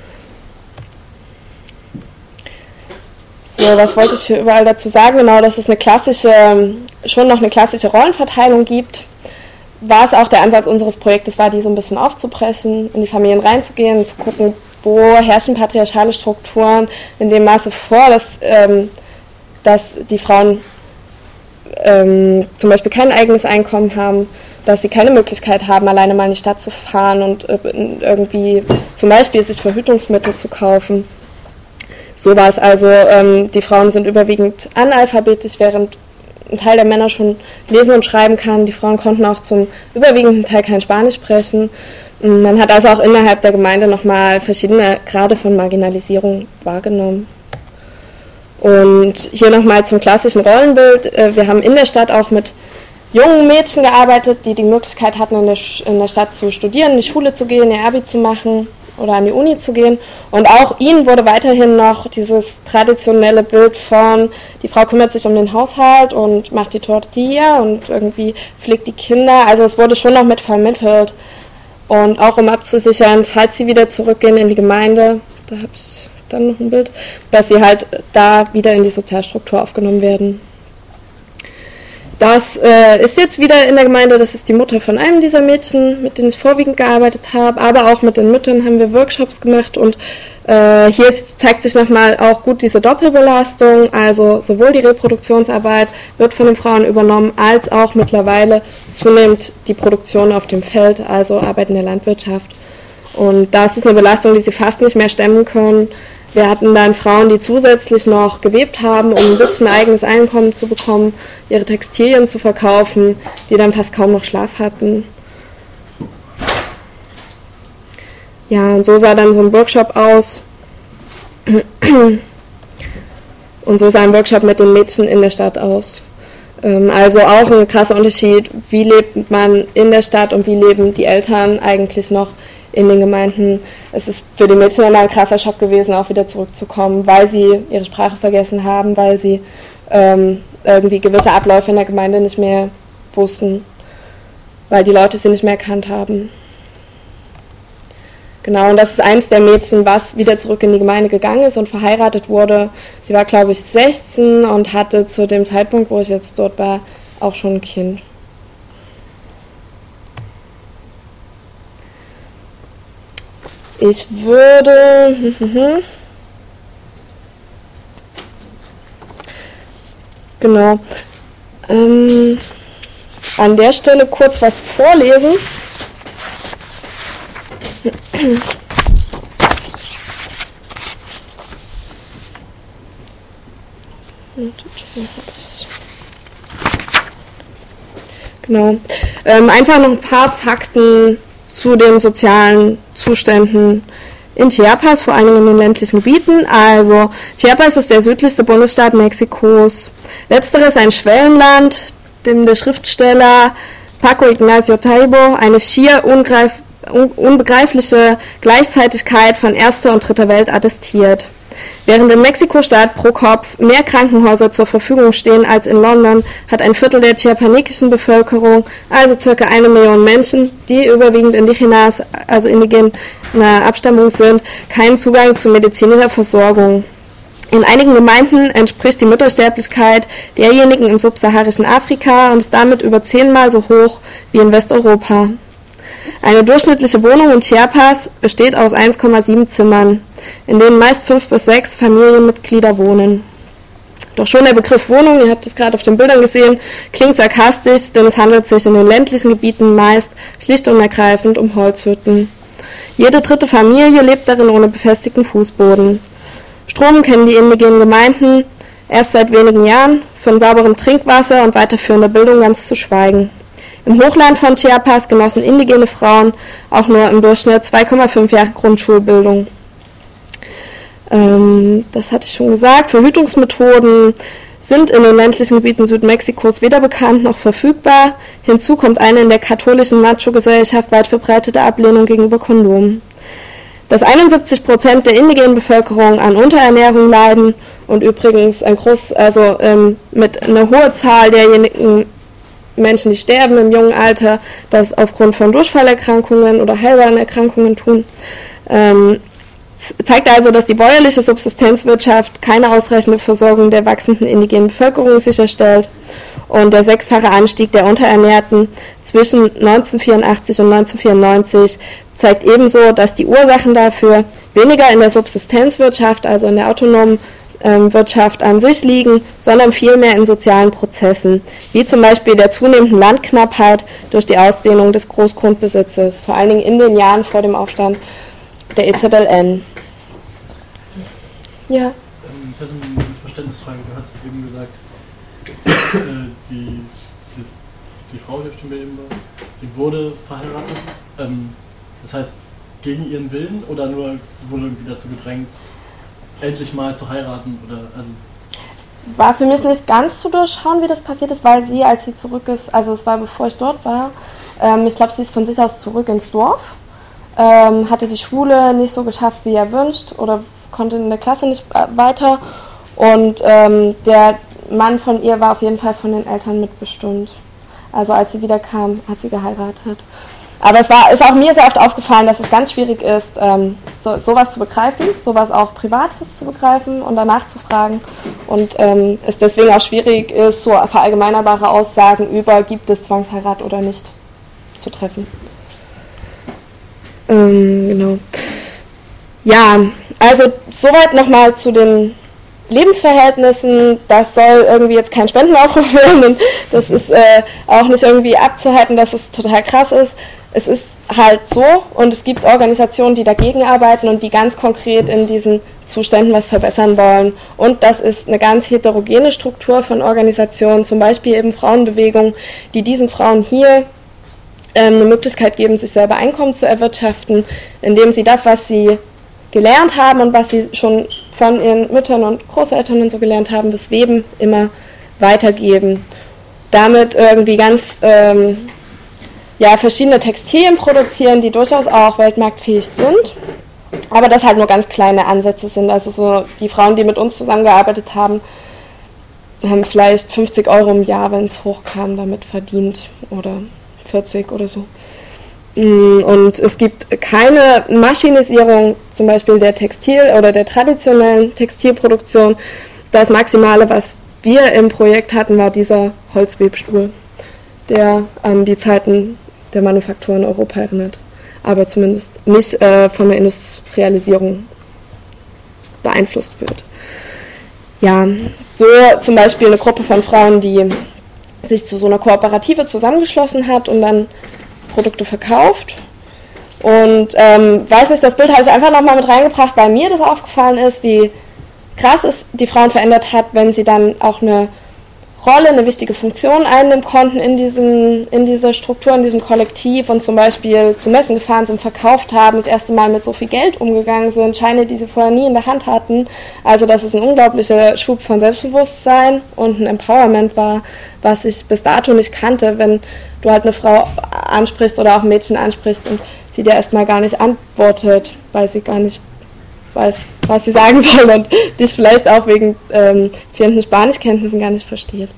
Speaker 1: So, was wollte ich hier überall dazu sagen? Genau, dass es eine klassische, schon noch eine klassische Rollenverteilung gibt. Was auch der Ansatz unseres Projektes war, die so ein bisschen aufzubrechen, in die Familien reinzugehen, zu gucken, wo herrschen patriarchale Strukturen in dem Maße vor, dass, ähm, dass die Frauen ähm, zum Beispiel kein eigenes Einkommen haben, dass sie keine Möglichkeit haben, alleine mal in die Stadt zu fahren und äh, irgendwie zum Beispiel sich Verhütungsmittel zu kaufen. So war es also, ähm, die Frauen sind überwiegend analphabetisch, während ein Teil der Männer schon lesen und schreiben kann. Die Frauen konnten auch zum überwiegenden Teil kein Spanisch sprechen. Man hat also auch innerhalb der Gemeinde nochmal verschiedene Grade von Marginalisierung wahrgenommen. Und hier nochmal zum klassischen Rollenbild. Wir haben in der Stadt auch mit jungen Mädchen gearbeitet, die die Möglichkeit hatten, in der, in der Stadt zu studieren, in die Schule zu gehen, ihr Abi zu machen oder an die Uni zu gehen. Und auch ihnen wurde weiterhin noch dieses traditionelle Bild von, die Frau kümmert sich um den Haushalt und macht die Tortilla und irgendwie pflegt die Kinder. Also es wurde schon noch mit vermittelt. Und auch um abzusichern, falls sie wieder zurückgehen in die Gemeinde, da habe ich dann noch ein Bild, dass sie halt da wieder in die Sozialstruktur aufgenommen werden. das äh, ist jetzt wieder in der Gemeinde, das ist die Mutter von einem dieser Mädchen, mit denen ich vorwiegend gearbeitet habe, aber auch mit den Müttern haben wir Workshops gemacht und äh, hier ist, zeigt sich nochmal auch gut diese Doppelbelastung, also sowohl die Reproduktionsarbeit wird von den Frauen übernommen, als auch mittlerweile zunehmend die Produktion auf dem Feld, also Arbeit in der Landwirtschaft. Und das ist eine Belastung, die sie fast nicht mehr stemmen können. Wir hatten dann Frauen, die zusätzlich noch gewebt haben, um ein bisschen eigenes Einkommen zu bekommen, ihre Textilien zu verkaufen, die dann fast kaum noch Schlaf hatten. Ja, und so sah dann so ein Workshop aus. Und so sah ein Workshop mit den Mädchen in der Stadt aus. Also auch ein krasser Unterschied, wie lebt man in der Stadt und wie leben die Eltern eigentlich noch in den Gemeinden. Es ist für die Mädchen immer ein krasser Schock gewesen, auch wieder zurückzukommen, weil sie ihre Sprache vergessen haben, weil sie ähm, irgendwie gewisse Abläufe in der Gemeinde nicht mehr wussten, weil die Leute sie nicht mehr erkannt haben. Genau, und das ist eins der Mädchen, was wieder zurück in die Gemeinde gegangen ist und verheiratet wurde. Sie war, glaube ich, sechzehn und hatte zu dem Zeitpunkt, wo ich jetzt dort war, auch schon ein Kind. Ich würde genau ähm, an der Stelle kurz was vorlesen. Genau. Ähm, einfach noch ein paar Fakten zu den sozialen Zuständen in Chiapas, vor allen Dingen in den ländlichen Gebieten. Also Chiapas ist der südlichste Bundesstaat Mexikos. Letzteres ein Schwellenland, dem der Schriftsteller Paco Ignacio Taibo eine schier ungreif, un, unbegreifliche Gleichzeitigkeit von erster und dritter Welt attestiert. Während im Mexiko-Staat pro Kopf mehr Krankenhäuser zur Verfügung stehen als in London, hat ein Viertel der chiapanekischen Bevölkerung, also circa eine Million Menschen, die überwiegend Indigenas, also indigener Abstammung sind, keinen Zugang zu medizinischer Versorgung. In einigen Gemeinden entspricht die Müttersterblichkeit derjenigen im subsaharischen Afrika und ist damit über zehnmal so hoch wie in Westeuropa. Eine durchschnittliche Wohnung in Chiapas besteht aus eins Komma sieben Zimmern, in denen meist fünf bis sechs Familienmitglieder wohnen. Doch schon der Begriff Wohnung, ihr habt es gerade auf den Bildern gesehen, klingt sarkastisch, denn es handelt sich in den ländlichen Gebieten meist schlicht und ergreifend um Holzhütten. Jede dritte Familie lebt darin ohne befestigten Fußboden. Strom kennen die indigenen Gemeinden erst seit wenigen Jahren, von sauberem Trinkwasser und weiterführender Bildung ganz zu schweigen. Im Hochland von Chiapas genossen indigene Frauen auch nur im Durchschnitt zwei Komma fünf Jahre Grundschulbildung. Ähm, das hatte ich schon gesagt. Verhütungsmethoden sind in den ländlichen Gebieten Südmexikos weder bekannt noch verfügbar. Hinzu kommt eine in der katholischen Macho-Gesellschaft weit verbreitete Ablehnung gegenüber Kondomen. Dass einundsiebzig Prozent der indigenen Bevölkerung an Unterernährung leiden und übrigens ein groß, also ähm, mit einer hohen Zahl derjenigen Menschen, die sterben im jungen Alter, das aufgrund von Durchfallerkrankungen oder Heilbarenerkrankungen tun, ähm, zeigt also, dass die bäuerliche Subsistenzwirtschaft keine ausreichende Versorgung der wachsenden indigenen Bevölkerung sicherstellt und der sechsfache Anstieg der Unterernährten zwischen neunzehnhundertvierundachtzig und neunzehnhundertvierundneunzig zeigt ebenso, dass die Ursachen dafür weniger in der Subsistenzwirtschaft, also in der autonomen Wirtschaft an sich liegen, sondern vielmehr in sozialen Prozessen, wie zum Beispiel der zunehmenden Landknappheit durch die Ausdehnung des Großgrundbesitzes, vor allen Dingen in den Jahren vor dem Aufstand der E Z L N. Ja?
Speaker 2: Ich hatte eine Verständnisfrage, du hast eben gesagt, die, die, die Frau, die auf dem Bild eben war, sie wurde verheiratet, ähm, das heißt gegen ihren Willen oder nur wurde irgendwie dazu gedrängt, endlich mal zu heiraten, oder also
Speaker 1: war für mich nicht ganz zu durchschauen, wie das passiert ist, weil sie, als sie zurück ist, also es war bevor ich dort war, ähm, ich glaube, sie ist von sich aus zurück ins Dorf, ähm, hatte die Schule nicht so geschafft, wie erwünscht, oder konnte in der Klasse nicht weiter, und ähm, der Mann von ihr war auf jeden Fall von den Eltern mitbestimmt. Also als sie wieder kam, hat sie geheiratet. Aber es war, ist auch mir sehr oft aufgefallen, dass es ganz schwierig ist, ähm, so, sowas zu begreifen, sowas auch Privates zu begreifen und danach zu fragen. Und ähm, es deswegen auch schwierig ist, so verallgemeinerbare Aussagen über gibt es Zwangsheirat oder nicht zu treffen. Ähm, genau. Ja, also soweit nochmal zu den Lebensverhältnissen. Das soll irgendwie jetzt kein Spendenaufruf werden und das ist äh, auch nicht irgendwie abzuhalten, dass es total krass ist. Es ist halt so und es gibt Organisationen, die dagegen arbeiten und die ganz konkret in diesen Zuständen was verbessern wollen. Und das ist eine ganz heterogene Struktur von Organisationen, zum Beispiel eben Frauenbewegungen, die diesen Frauen hier ähm, eine Möglichkeit geben, sich selber Einkommen zu erwirtschaften, indem sie das, was sie gelernt haben und was sie schon von ihren Müttern und Großeltern und so gelernt haben, das Weben immer weitergeben. Damit irgendwie ganz ähm, ja, verschiedene Textilien produzieren, die durchaus auch weltmarktfähig sind, aber das halt nur ganz kleine Ansätze sind. Also so die Frauen, die mit uns zusammengearbeitet haben, haben vielleicht fünfzig Euro im Jahr, wenn es hochkam, damit verdient oder vierzig oder so. Und es gibt keine Maschinisierung zum Beispiel der Textil- oder der traditionellen Textilproduktion. Das Maximale, was wir im Projekt hatten, war dieser Holzwebstuhl, der an die Zeiten der Manufaktur in Europa erinnert, aber zumindest nicht äh, von der Industrialisierung beeinflusst wird. Ja, so zum Beispiel eine Gruppe von Frauen, die sich zu so einer Kooperative zusammengeschlossen hat und dann Produkte verkauft. Und ähm, weiß nicht, das Bild habe ich einfach nochmal mit reingebracht, weil mir das aufgefallen ist, wie krass es die Frauen verändert hat, wenn sie dann auch eine Rolle, eine wichtige Funktion einnehmen konnten in, diesem, in dieser Struktur, in diesem Kollektiv und zum Beispiel zu Messen gefahren sind, verkauft haben, das erste Mal mit so viel Geld umgegangen sind, Scheine, die sie vorher nie in der Hand hatten. Also das ist ein unglaublicher Schub von Selbstbewusstsein und ein Empowerment war, was ich bis dato nicht kannte, wenn du halt eine Frau ansprichst oder auch ein Mädchen ansprichst und sie dir erstmal gar nicht antwortet, weil sie gar nicht weiß, was sie sagen soll und dich vielleicht auch wegen ähm, fehlenden Spanischkenntnissen gar nicht versteht.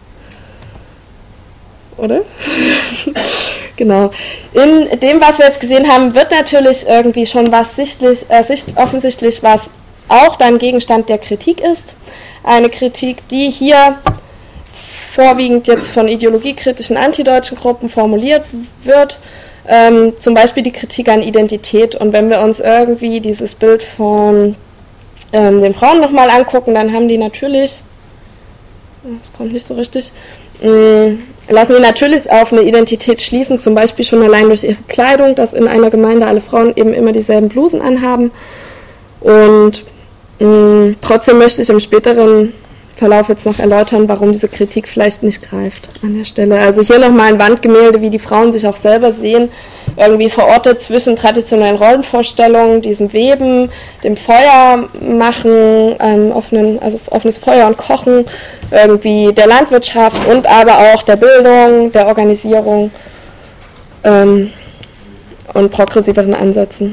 Speaker 1: Oder? Genau. In dem, was wir jetzt gesehen haben, wird natürlich irgendwie schon was sichtlich, äh, sicht, offensichtlich, was auch dann Gegenstand der Kritik ist. Eine Kritik, die hier vorwiegend jetzt von ideologiekritischen antideutschen Gruppen formuliert wird. Ähm, zum Beispiel die Kritik an Identität. Und wenn wir uns irgendwie dieses Bild von ähm, den Frauen nochmal angucken, dann haben die natürlich, das kommt nicht so richtig, mh, lassen die natürlich auf eine Identität schließen, zum Beispiel schon allein durch ihre Kleidung, dass in einer Gemeinde alle Frauen eben immer dieselben Blusen anhaben. Und mh, trotzdem möchte ich im späteren Verlauf jetzt noch erläutern, warum diese Kritik vielleicht nicht greift an der Stelle. Also hier nochmal ein Wandgemälde, wie die Frauen sich auch selber sehen, irgendwie verortet zwischen traditionellen Rollenvorstellungen, diesem Weben, dem Feuer machen, ähm, offenen, also offenes Feuer und Kochen, irgendwie der Landwirtschaft und aber auch der Bildung, der Organisierung ähm, und progressiveren Ansätzen.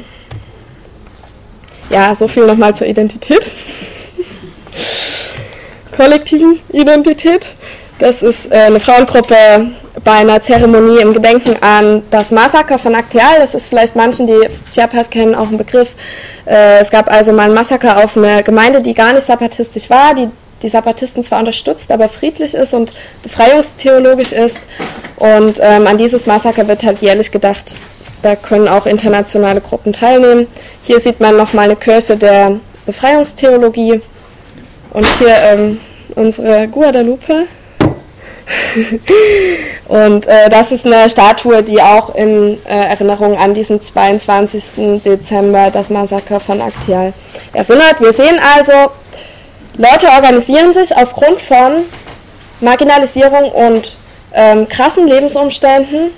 Speaker 1: Ja, so viel nochmal zur Identität. Kollektiven Identität. Das ist äh, eine Frauengruppe bei einer Zeremonie im Gedenken an das Massaker von Acteal. Das ist vielleicht manchen, die Chiapas kennen, auch ein Begriff. Äh, es gab also mal ein Massaker auf eine Gemeinde, die gar nicht zapatistisch war, die die Zapatisten zwar unterstützt, aber friedlich ist und befreiungstheologisch ist. Und ähm, an dieses Massaker wird halt jährlich gedacht. Da können auch internationale Gruppen teilnehmen. Hier sieht man nochmal eine Kirche der Befreiungstheologie. Und hier ähm, unsere Guadalupe. Und äh, das ist eine Statue, die auch in äh, Erinnerung an diesen zweiundzwanzigsten Dezember, das Massaker von Acteal, erinnert. Wir sehen also, Leute organisieren sich aufgrund von Marginalisierung und ähm, krassen Lebensumständen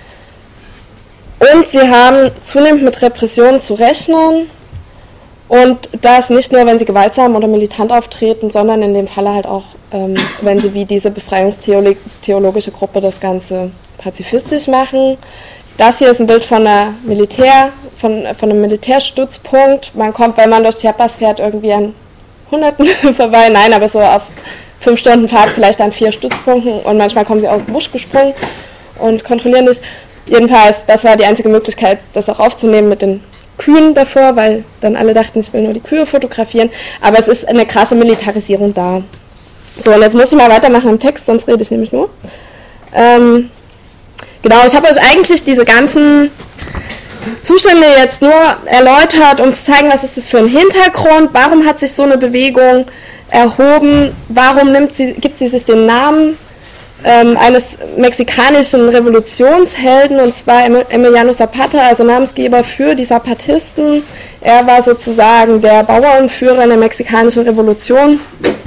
Speaker 1: und sie haben zunehmend mit Repressionen zu rechnen. Und das nicht nur, wenn sie gewaltsam oder militant auftreten, sondern in dem Falle halt auch, ähm, wenn sie wie diese befreiungstheologische Gruppe das Ganze pazifistisch machen. Das hier ist ein Bild von, einer Militär, von, von einem Militärstützpunkt. Man kommt, wenn man durch Chiapas fährt, irgendwie an Hunderten vorbei. Nein, aber so auf fünf Stunden Fahrt vielleicht an vier Stützpunkten. Und manchmal kommen sie aus dem Busch gesprungen und kontrollieren dich. jedenfalls, das war die einzige Möglichkeit, das auch aufzunehmen mit den Kühen davor, weil dann alle dachten, ich will nur die Kühe fotografieren. Aber es ist eine krasse Militarisierung da. So, und jetzt muss ich mal weitermachen im Text, sonst rede ich nämlich nur. Ähm, genau, ich habe euch eigentlich diese ganzen Zustände jetzt nur erläutert, um zu zeigen, was ist das für ein Hintergrund, warum hat sich so eine Bewegung erhoben, warum nimmt sie, gibt sie sich den Namen ähm, eines mexikanischen Revolutionshelden, und zwar Emiliano Zapata, also Namensgeber für die Zapatisten. Er war sozusagen der Bauernführer in der mexikanischen Revolution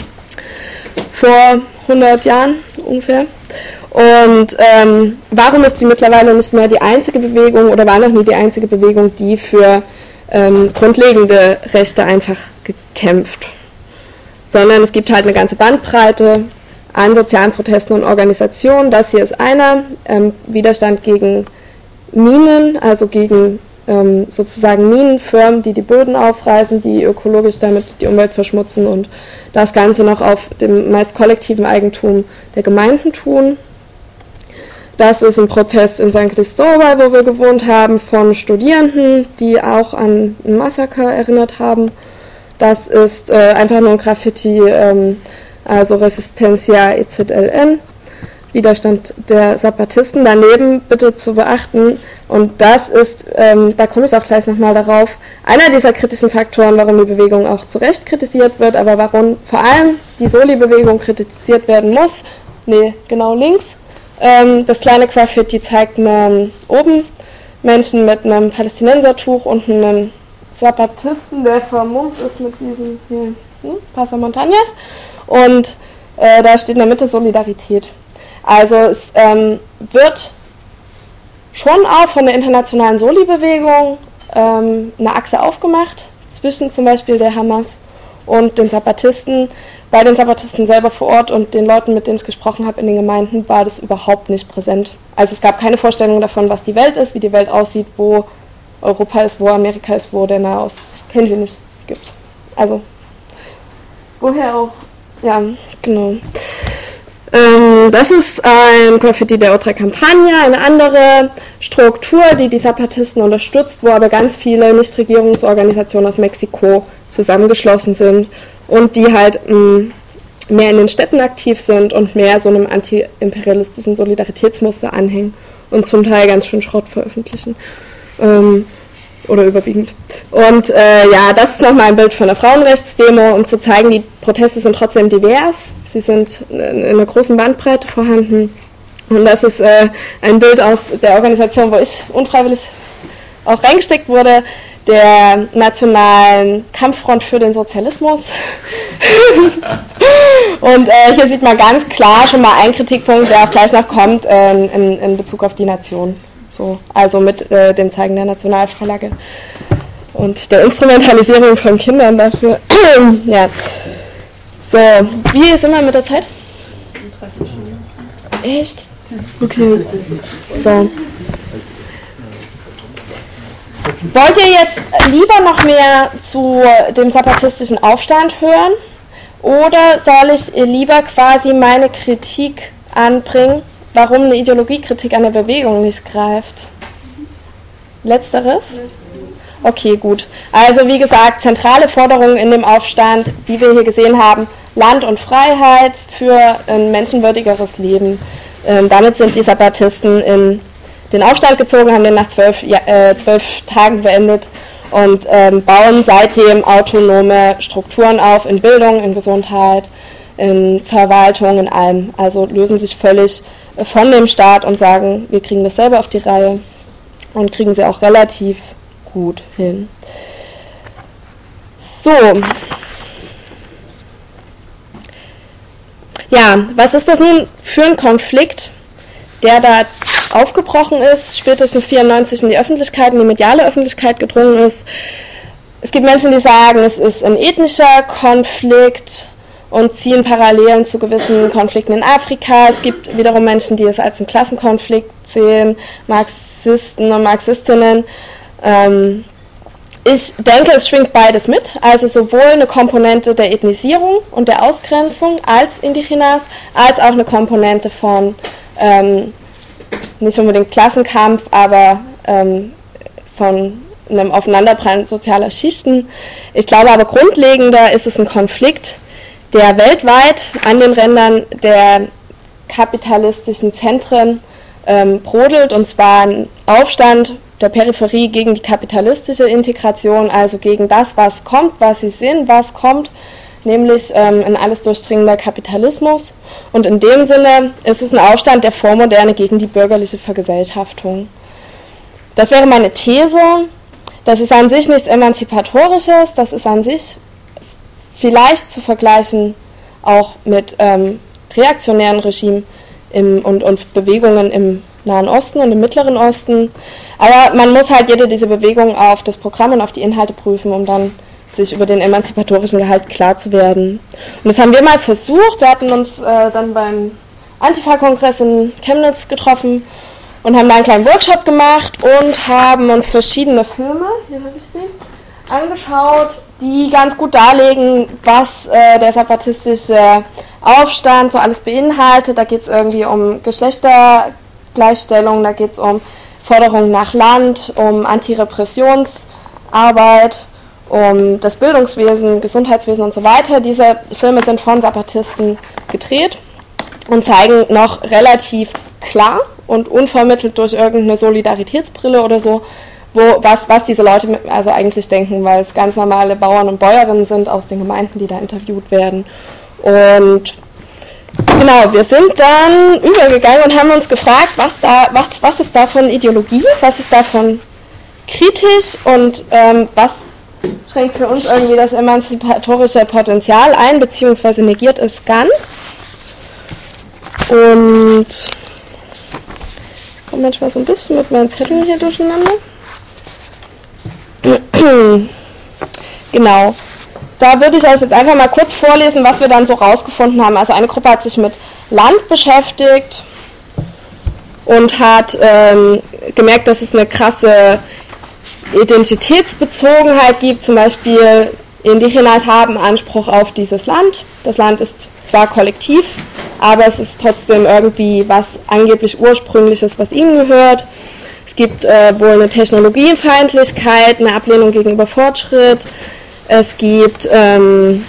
Speaker 1: vor hundert Jahren ungefähr. Und ähm, warum ist sie mittlerweile nicht mehr die einzige Bewegung oder war noch nie die einzige Bewegung, die für ähm, grundlegende Rechte einfach gekämpft? Sondern es gibt halt eine ganze Bandbreite an sozialen Protesten und Organisationen. Das hier ist einer, ähm, Widerstand gegen Minen, also gegen ähm, sozusagen Minenfirmen, die die Böden aufreißen, die ökologisch damit die Umwelt verschmutzen und das Ganze noch auf dem meist kollektiven Eigentum der Gemeinden tun. Das ist ein Protest in San Cristóbal, wo wir gewohnt haben, von Studierenden, die auch an ein Massaker erinnert haben. Das ist äh, einfach nur ein Graffiti, ähm, also Resistencia E Z L N, Widerstand der Zapatisten. Daneben bitte zu beachten, und das ist, ähm, da komme ich auch gleich nochmal darauf, einer dieser kritischen Faktoren, warum die Bewegung auch zu Recht kritisiert wird, aber warum vor allem die Soli-Bewegung kritisiert werden muss. Nee, genau links. Ähm, das kleine Graffiti zeigt einen, oben Menschen mit einem Palästinensertuch und einen Zapatisten, der vermummt ist mit diesen hier, hm, Pasamontañas, und äh, da steht in der Mitte Solidarität. Also es ähm, wird schon auch von der internationalen Soli-Bewegung ähm, eine Achse aufgemacht zwischen zum Beispiel der Hamas und den Zapatisten. Bei den Zapatisten selber vor Ort und den Leuten, mit denen ich gesprochen habe in den Gemeinden, war das überhaupt nicht präsent. Also es gab keine Vorstellung davon, was die Welt ist, wie die Welt aussieht, wo Europa ist, wo Amerika ist, wo der Nahost ist. Kennen sie nicht, gibt's. Also, woher auch? Ja, genau. Ähm, das ist ein Graffiti der Otra Campaña, eine andere Struktur, die die Zapatisten unterstützt, wo aber ganz viele Nichtregierungsorganisationen aus Mexiko zusammengeschlossen sind und die halt mh, mehr in den Städten aktiv sind und mehr so einem anti-imperialistischen Solidaritätsmuster anhängen und zum Teil ganz schön Schrott veröffentlichen. Ähm, oder überwiegend. Und äh, ja, das ist nochmal ein Bild von der Frauenrechtsdemo, um zu zeigen, die Proteste sind trotzdem divers, sie sind in, in einer großen Bandbreite vorhanden. Und das ist äh, ein Bild aus der Organisation, wo ich unfreiwillig auch reingesteckt wurde, der Nationalen Kampffront für den Sozialismus. Und äh, hier sieht man ganz klar schon mal einen Kritikpunkt, der auch gleich noch kommt, äh, in, in Bezug auf die Nation. So, also mit äh, dem Zeigen der Nationalflagge und der Instrumentalisierung von Kindern dafür. Ja. So, wie ist immer mit der Zeit? Echt? Okay. So. Wollt ihr jetzt lieber noch mehr zu dem zapatistischen Aufstand hören? Oder soll ich lieber quasi meine Kritik anbringen, warum eine Ideologiekritik an der Bewegung nicht greift? Letzteres? Okay, gut. Also wie gesagt, zentrale Forderungen in dem Aufstand, wie wir hier gesehen haben, Land und Freiheit für ein menschenwürdigeres Leben. Ähm, damit sind die Zapatisten in den Aufstand gezogen, haben den nach zwölf, äh, zwölf Tagen beendet und ähm, bauen seitdem autonome Strukturen auf in Bildung, in Gesundheit, in Verwaltung, in allem. Also lösen sich völlig von dem Staat und sagen, wir kriegen das selber auf die Reihe und kriegen sie auch relativ gut hin. So. Ja, was ist das nun für ein Konflikt, der da aufgebrochen ist, spätestens vierundneunzig in die Öffentlichkeit, in die mediale Öffentlichkeit gedrungen ist? Es gibt Menschen, die sagen, es ist ein ethnischer Konflikt und ziehen Parallelen zu gewissen Konflikten in Afrika. Es gibt wiederum Menschen, die es als einen Klassenkonflikt sehen, Marxisten und Marxistinnen. Ähm, ich denke, es schwingt beides mit, also sowohl eine Komponente der Ethnisierung und der Ausgrenzung als Indigenas, als auch eine Komponente von ähm, nicht unbedingt Klassenkampf, aber ähm, von einem Aufeinanderprallen sozialer Schichten. Ich glaube aber grundlegender ist es ein Konflikt, der weltweit an den Rändern der kapitalistischen Zentren ähm, brodelt, und zwar ein Aufstand der Peripherie gegen die kapitalistische Integration, also gegen das, was kommt, was sie sind, was kommt, nämlich ähm, ein alles durchdringender Kapitalismus. Und in dem Sinne ist es ein Aufstand der Vormoderne gegen die bürgerliche Vergesellschaftung. Das wäre meine These. Das ist an sich nichts Emanzipatorisches, das ist an sich vielleicht zu vergleichen auch mit ähm, reaktionären Regimen im, und, und Bewegungen im Nahen Osten und im Mittleren Osten. Aber man muss halt jede dieser Bewegungen auf das Programm und auf die Inhalte prüfen, um dann sich über den emanzipatorischen Gehalt klar zu werden. Und das haben wir mal versucht. Wir hatten uns äh, dann beim Antifa-Kongress in Chemnitz getroffen und haben da einen kleinen Workshop gemacht und haben uns verschiedene Filme, hier habe ich sie, angeschaut, die ganz gut darlegen, was äh, der zapatistische Aufstand so alles beinhaltet. Da geht es irgendwie um Geschlechtergleichstellung, da geht es um Forderungen nach Land, um Antirepressionsarbeit, um das Bildungswesen, Gesundheitswesen und so weiter. Diese Filme sind von Zapatisten gedreht und zeigen noch relativ klar und unvermittelt durch irgendeine Solidaritätsbrille oder so, wo, was, was diese Leute also eigentlich denken, weil es ganz normale Bauern und Bäuerinnen sind aus den Gemeinden, die da interviewt werden. Und genau, wir sind dann übergegangen und haben uns gefragt, was, da, was, was ist davon Ideologie, was ist davon kritisch und ähm, was schränkt für uns irgendwie das emanzipatorische Potenzial ein, beziehungsweise negiert es ganz. Und ich komme manchmal so ein bisschen mit meinen Zetteln hier durcheinander. Genau. Da würde ich euch jetzt einfach mal kurz vorlesen, was wir dann so rausgefunden haben. Also eine Gruppe hat sich mit Land beschäftigt und hat ähm, gemerkt, dass es eine krasse Identitätsbezogenheit gibt. Zum Beispiel Indigenas haben Anspruch auf dieses Land. Das Land ist zwar kollektiv, aber es ist trotzdem irgendwie was angeblich Ursprüngliches, was ihnen gehört. Es gibt äh, wohl eine Technologiefeindlichkeit, eine Ablehnung gegenüber Fortschritt. Es gibt ähm,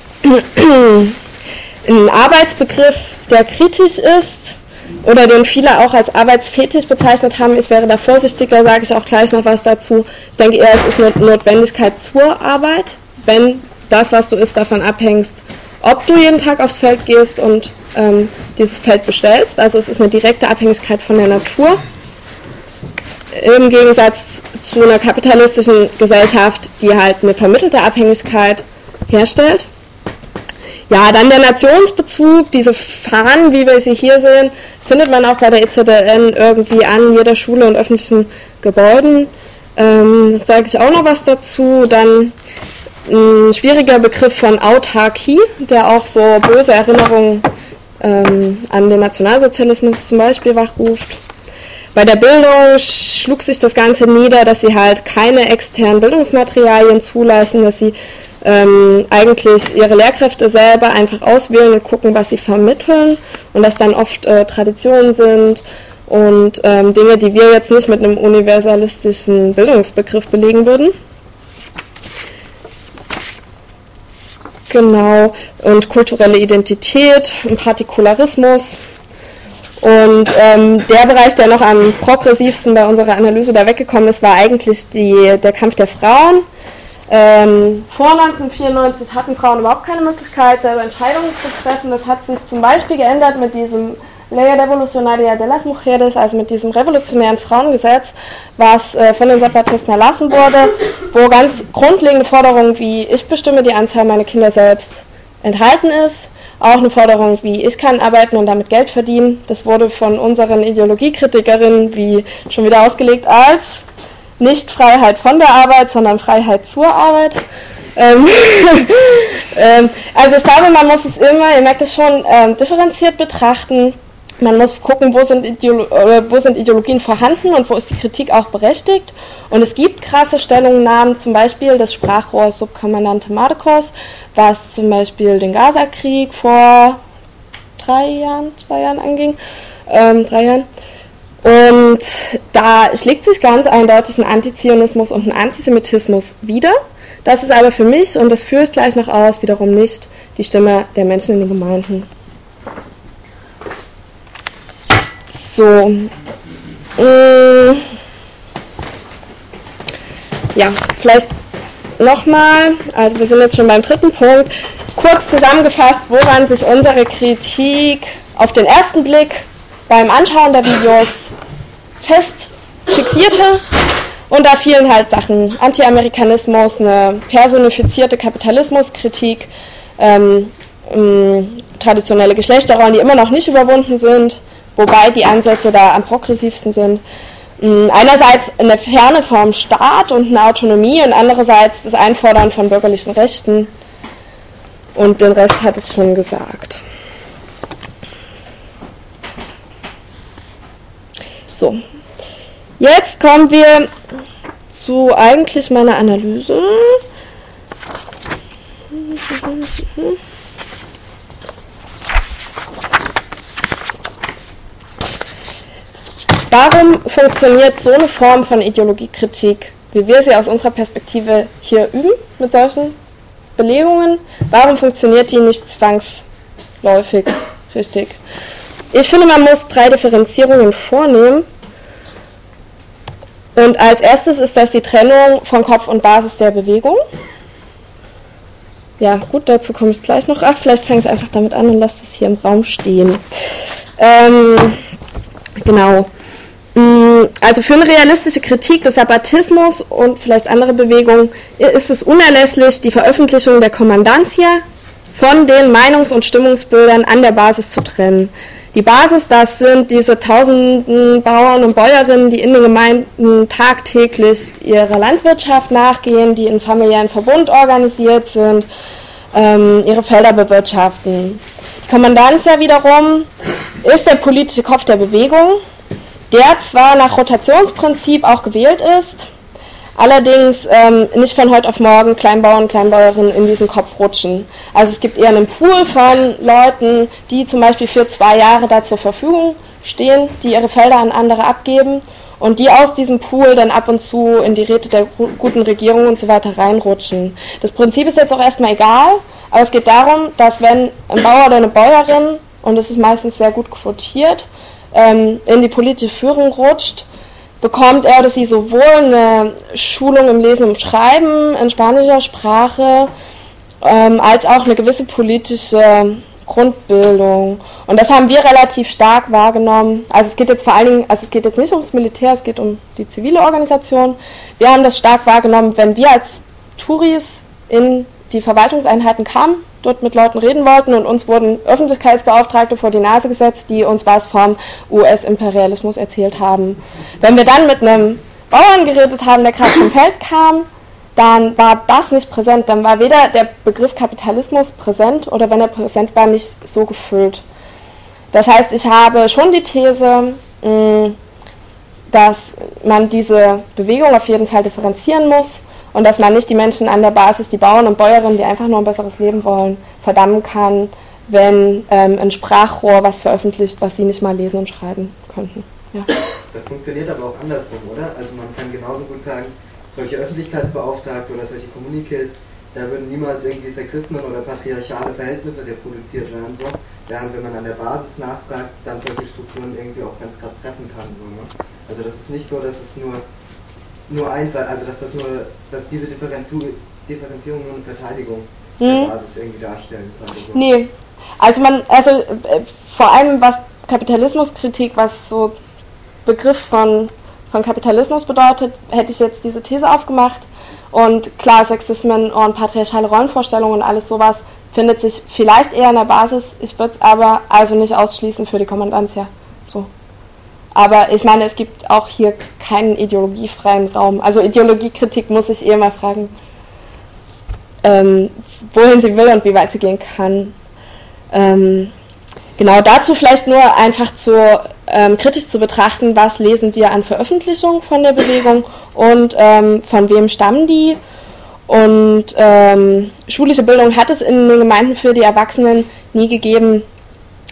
Speaker 1: einen Arbeitsbegriff, der kritisch ist oder den viele auch als Arbeitsfetisch bezeichnet haben. Ich wäre da vorsichtiger, sage ich auch gleich noch was dazu. Ich denke eher, es ist eine Notwendigkeit zur Arbeit, wenn das, was du isst, davon abhängst, ob du jeden Tag aufs Feld gehst und ähm, dieses Feld bestellst. Also es ist eine direkte Abhängigkeit von der Natur. Im Gegensatz zu einer kapitalistischen Gesellschaft, die halt eine vermittelte Abhängigkeit herstellt. Ja, dann der Nationsbezug, diese Fahnen, wie wir sie hier sehen, findet man auch bei der E Z N irgendwie an jeder Schule und öffentlichen Gebäuden. Ähm, da sage ich auch noch was dazu. Dann ein schwieriger Begriff von Autarkie, der auch so böse Erinnerungen ähm, an den Nationalsozialismus zum Beispiel wachruft. Bei der Bildung schlug sich das Ganze nieder, dass sie halt keine externen Bildungsmaterialien zulassen, dass sie ähm, eigentlich ihre Lehrkräfte selber einfach auswählen und gucken, was sie vermitteln und das dann oft äh, Traditionen sind und ähm, Dinge, die wir jetzt nicht mit einem universalistischen Bildungsbegriff belegen würden. Genau, und kulturelle Identität, und Partikularismus. Und ähm, der Bereich, der noch am progressivsten bei unserer Analyse da weggekommen ist, war eigentlich die, der Kampf der Frauen. Ähm, vor neunzehnhundertvierundneunzig hatten Frauen überhaupt keine Möglichkeit, selber Entscheidungen zu treffen. Das hat sich zum Beispiel geändert mit diesem Ley Revolucionaria de las Mujeres, also mit diesem revolutionären Frauengesetz, was äh, von den Zapatisten erlassen wurde, wo ganz grundlegende Forderungen wie ich bestimme die Anzahl meiner Kinder selbst enthalten ist. Auch eine Forderung wie ich kann arbeiten und damit Geld verdienen. Das wurde von unseren Ideologiekritikerinnen wie schon wieder ausgelegt als nicht Freiheit von der Arbeit, sondern Freiheit zur Arbeit. Ähm ähm, also ich glaube, man muss es immer, ihr merkt es schon, ähm, differenziert betrachten. Man muss gucken, wo sind, Ideolo- äh, wo sind Ideologien vorhanden und wo ist die Kritik auch berechtigt. Und es gibt krasse Stellungnahmen, zum Beispiel des Sprachrohrs Subkommandante Marcos, was zum Beispiel den Gaza-Krieg vor drei Jahren, zwei Jahren anging, ähm, drei Jahren. Und da schlägt sich ganz eindeutig ein Antizionismus und ein Antisemitismus wider. Das ist aber für mich, und das führe ich gleich noch aus, wiederum nicht die Stimme der Menschen in den Gemeinden. So. Äh, ja, vielleicht nochmal, also wir sind jetzt schon beim dritten Punkt, kurz zusammengefasst, woran sich unsere Kritik auf den ersten Blick beim Anschauen der Videos fest fixierte. Und da fielen halt Sachen: Anti-Amerikanismus, eine personifizierte Kapitalismuskritik, ähm, ähm, traditionelle Geschlechterrollen, die immer noch nicht überwunden sind, wobei die Ansätze da am progressivsten sind. Ähm, einerseits eine Ferne vom Staat und eine Autonomie und andererseits das Einfordern von bürgerlichen Rechten. Und den Rest hatte ich schon gesagt. So, jetzt kommen wir zu eigentlich meiner Analyse. Warum funktioniert so eine Form von Ideologiekritik, wie wir sie aus unserer Perspektive hier üben, mit solchen Belegungen? Warum funktioniert die nicht zwangsläufig richtig? Ich finde, man muss drei Differenzierungen vornehmen. Und als erstes ist das die Trennung von Kopf und Basis der Bewegung. Ja, gut, dazu komme ich gleich noch. Ach, vielleicht fange ich einfach damit an und lasse das hier im Raum stehen. Ähm, genau. Also für eine realistische Kritik des Sabbatismus und vielleicht andere Bewegungen ist es unerlässlich, die Veröffentlichung der Kommandantia von den Meinungs- und Stimmungsbildern an der Basis zu trennen. Die Basis, das sind diese tausenden Bauern und Bäuerinnen, die in den Gemeinden tagtäglich ihrer Landwirtschaft nachgehen, die in familiären Verbund organisiert sind, ähm, ihre Felder bewirtschaften. Die Kommandantia wiederum ist der politische Kopf der Bewegung, der zwar nach Rotationsprinzip auch gewählt ist, allerdings ähm, nicht von heute auf morgen Kleinbauern und Kleinbäuerinnen in diesen Kopf rutschen. Also es gibt eher einen Pool von Leuten, die zum Beispiel für zwei Jahre da zur Verfügung stehen, die ihre Felder an andere abgeben und die aus diesem Pool dann ab und zu in die Räte der guten Regierung und so weiter reinrutschen. Das Prinzip ist jetzt auch erstmal egal, aber es geht darum, dass wenn ein Bauer oder eine Bäuerin, und das ist meistens sehr gut quotiert, ähm, in die politische Führung rutscht, bekommt er oder sie sowohl eine Schulung im Lesen und Schreiben in spanischer Sprache, ähm, als auch eine gewisse politische Grundbildung. Und das haben wir relativ stark wahrgenommen. Also es geht jetzt vor allen Dingen, also es geht jetzt nicht ums Militär, es geht um die zivile Organisation. Wir haben das stark wahrgenommen, wenn wir als Touris in die Verwaltungseinheiten kamen, dort mit Leuten reden wollten und uns wurden Öffentlichkeitsbeauftragte vor die Nase gesetzt, die uns was vom U S-Imperialismus erzählt haben. Wenn wir dann mit einem Bauern geredet haben, der gerade vom Feld kam, dann war das nicht präsent. Dann war weder der Begriff Kapitalismus präsent oder wenn er präsent war, nicht so gefüllt. Das heißt, ich habe schon die These, dass man diese Bewegung auf jeden Fall differenzieren muss und dass man nicht die Menschen an der Basis, die Bauern und Bäuerinnen, die einfach nur ein besseres Leben wollen, verdammen kann, wenn ähm, ein Sprachrohr was veröffentlicht, was sie nicht mal lesen und schreiben könnten. Ja.
Speaker 3: Das funktioniert aber auch andersrum, oder? Also man kann genauso gut sagen, solche Öffentlichkeitsbeauftragte oder solche Communicals, da würden niemals irgendwie Sexismen oder patriarchale Verhältnisse reproduziert werden, so. Während wenn man an der Basis nachfragt, dann solche Strukturen irgendwie auch ganz krass treffen kann. So, ne? Also das ist nicht so, dass es nur nur eins, also dass das nur, dass diese Differenzierung nur eine Verteidigung hm. der Basis irgendwie darstellen kann. So.
Speaker 1: Nee, also man, also äh, vor allem was Kapitalismuskritik, was so Begriff von, von Kapitalismus bedeutet, hätte ich jetzt diese These aufgemacht und klar, Sexismen und patriarchale Rollenvorstellungen und alles sowas findet sich vielleicht eher in der Basis, ich würde es aber also nicht ausschließen für die Kommandantia, so. Aber ich meine, es gibt auch hier keinen ideologiefreien Raum. Also Ideologiekritik muss ich eher mal fragen, ähm, wohin sie will und wie weit sie gehen kann. Ähm, genau, dazu vielleicht nur einfach zu, ähm, kritisch zu betrachten, was lesen wir an Veröffentlichungen von der Bewegung und ähm, von wem stammen die. Und ähm, schulische Bildung hat es in den Gemeinden für die Erwachsenen nie gegeben.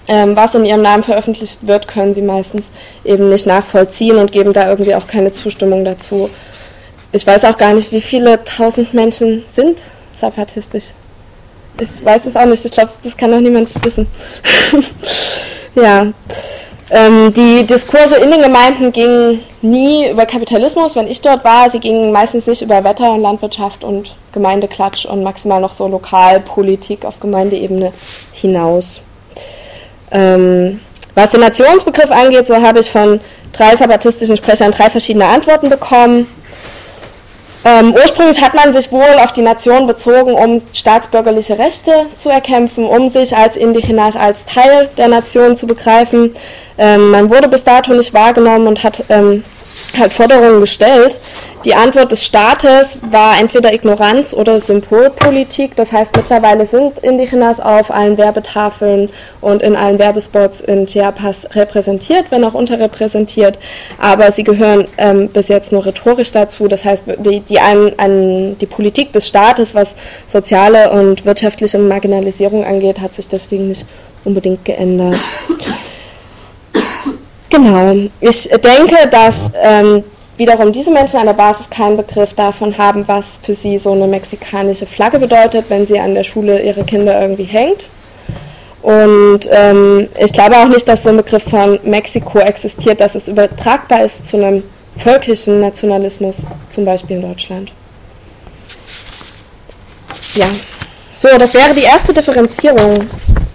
Speaker 1: ähm, was in ihrem Namen veröffentlicht wird, können sie meistens eben nicht nachvollziehen und geben da irgendwie auch keine Zustimmung dazu. Ich weiß auch gar nicht, wie viele tausend Menschen sind zapatistisch. Ich weiß es auch nicht, ich glaube, das kann noch niemand wissen. Ja, ähm, die Diskurse in den Gemeinden gingen nie über Kapitalismus, wenn ich dort war. Sie gingen meistens nicht über Wetter und Landwirtschaft und Gemeindeklatsch und maximal noch so Lokalpolitik auf Gemeindeebene hinaus. Ähm, was den Nationsbegriff angeht, so habe ich von drei zapatistischen Sprechern drei verschiedene Antworten bekommen. Ähm, ursprünglich hat man sich wohl auf die Nation bezogen, um staatsbürgerliche Rechte zu erkämpfen, um sich als Indigenas als Teil der Nation zu begreifen. Ähm, man wurde bis dato nicht wahrgenommen und hat ähm, halt Forderungen gestellt. Die Antwort des Staates war entweder Ignoranz oder Symbolpolitik. Das heißt, mittlerweile sind Indigenas auf allen Werbetafeln und in allen Werbespots in Chiapas repräsentiert, wenn auch unterrepräsentiert. Aber sie gehören ähm, bis jetzt nur rhetorisch dazu. Das heißt, die, die, an, an die Politik des Staates, was soziale und wirtschaftliche Marginalisierung angeht, hat sich deswegen nicht unbedingt geändert. Genau. Ich denke, dass ähm, wiederum diese Menschen an der Basis keinen Begriff davon haben, was für sie so eine mexikanische Flagge bedeutet, wenn sie an der Schule ihre Kinder irgendwie hängt. Und ähm, ich glaube auch nicht, dass so ein Begriff von Mexiko existiert, dass es übertragbar ist zu einem völkischen Nationalismus, zum Beispiel in Deutschland. Ja, so, das wäre die erste Differenzierung.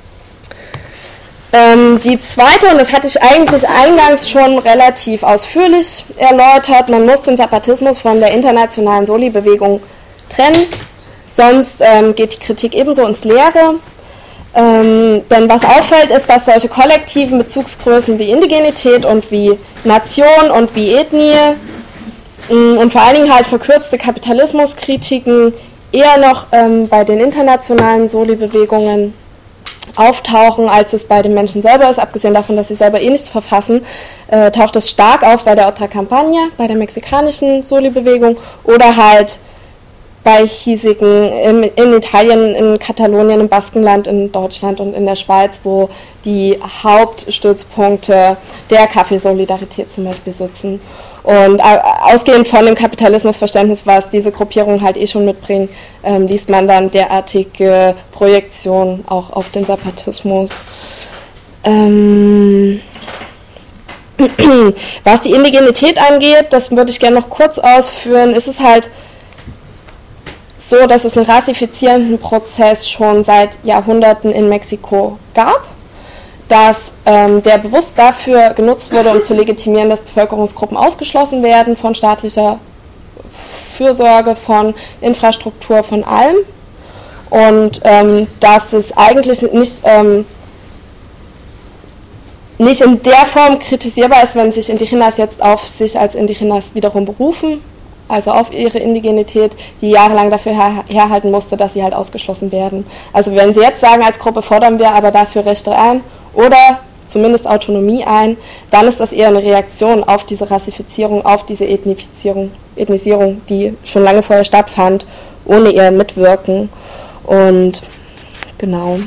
Speaker 1: Ähm, die zweite, und das hatte ich eigentlich eingangs schon relativ ausführlich erläutert, man muss den Zapatismus von der internationalen Soli-Bewegung trennen, sonst ähm, geht die Kritik ebenso ins Leere. Ähm, denn was auffällt, ist, dass solche kollektiven Bezugsgrößen wie Indigenität und wie Nation und wie Ethnie mh, und vor allen Dingen halt verkürzte Kapitalismuskritiken eher noch ähm, bei den internationalen Soli-Bewegungen auftauchen, als es bei den Menschen selber ist. Abgesehen davon, dass sie selber eh nichts verfassen, äh, taucht es stark auf bei der Otra Campaña, bei der mexikanischen Soli-Bewegung oder halt bei hiesigen in, in Italien, in Katalonien, im Baskenland, in Deutschland und in der Schweiz, wo die Hauptstützpunkte der Kaffeesolidarität zum Beispiel sitzen. Und ausgehend von dem Kapitalismusverständnis, was diese Gruppierungen halt eh schon mitbringen, ähm, liest man dann derartige Projektionen auch auf den Zapatismus. Ähm was die Indigenität angeht, das würde ich gerne noch kurz ausführen, ist es halt so, dass es einen rassifizierenden Prozess schon seit Jahrhunderten in Mexiko gab, dass ähm, der bewusst dafür genutzt wurde, um zu legitimieren, dass Bevölkerungsgruppen ausgeschlossen werden von staatlicher Fürsorge, von Infrastruktur, von allem. Und ähm, dass es eigentlich nicht, ähm, nicht in der Form kritisierbar ist, wenn sich Indigenas jetzt auf sich als Indigenas wiederum berufen, also auf ihre Indigenität, die jahrelang dafür her- herhalten musste, dass sie halt ausgeschlossen werden. Also wenn sie jetzt sagen, als Gruppe fordern wir aber dafür Rechte ein oder zumindest Autonomie ein, dann ist das eher eine Reaktion auf diese Rassifizierung, auf diese Ethnifizierung, Ethnisierung, die schon lange vorher stattfand, ohne ihr Mitwirken. Und genau.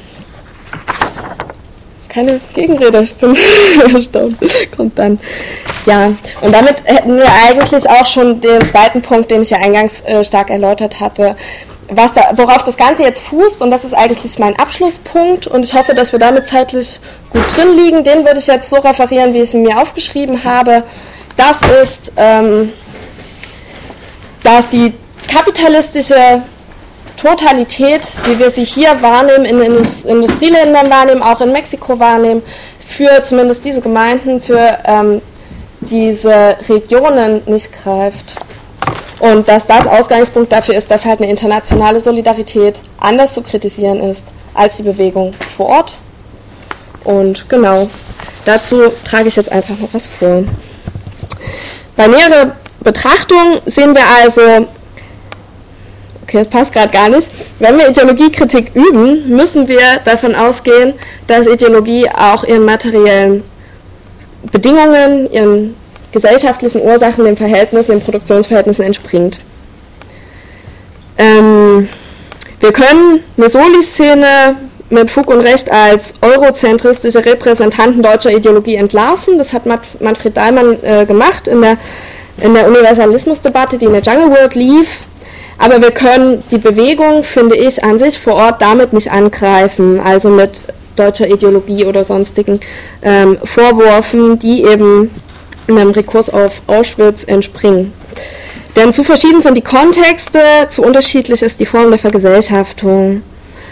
Speaker 1: Keine Gegenrede, ich bin erstaunt. Kommt dann. Ja, und damit hätten wir eigentlich auch schon den zweiten Punkt, den ich ja eingangs äh, stark erläutert hatte, was da, worauf das Ganze jetzt fußt, und das ist eigentlich mein Abschlusspunkt, und ich hoffe, dass wir damit zeitlich gut drin liegen. Den würde ich jetzt so referieren, wie ich ihn mir aufgeschrieben habe. Das ist, ähm, dass die kapitalistische Totalität, wie wir sie hier wahrnehmen, in den Industrieländern wahrnehmen, auch in Mexiko wahrnehmen, für zumindest diese Gemeinden, für ähm, diese Regionen nicht greift. Und dass das Ausgangspunkt dafür ist, dass halt eine internationale Solidarität anders zu kritisieren ist als die Bewegung vor Ort. Und genau, dazu trage ich jetzt einfach noch was vor. Bei näherer Betrachtung sehen wir also, okay, das passt gerade gar nicht, wenn wir Ideologiekritik üben, müssen wir davon ausgehen, dass Ideologie auch ihren materiellen Bedingungen, ihren gesellschaftlichen Ursachen, den Verhältnissen, den Produktionsverhältnissen entspringt. Ähm, wir können eine Soli-Szene mit Fug und Recht als eurozentristische Repräsentanten deutscher Ideologie entlarven. Das hat Manfred Dahlmann äh, gemacht in der, in der Universalismusdebatte, die in der Jungle World lief. Aber wir können die Bewegung, finde ich, an sich vor Ort damit nicht angreifen, also mit deutscher Ideologie oder sonstigen ähm, Vorwürfen, die eben einem Rekurs auf Auschwitz entspringen. Denn zu verschieden sind die Kontexte, zu unterschiedlich ist die Form der Vergesellschaftung.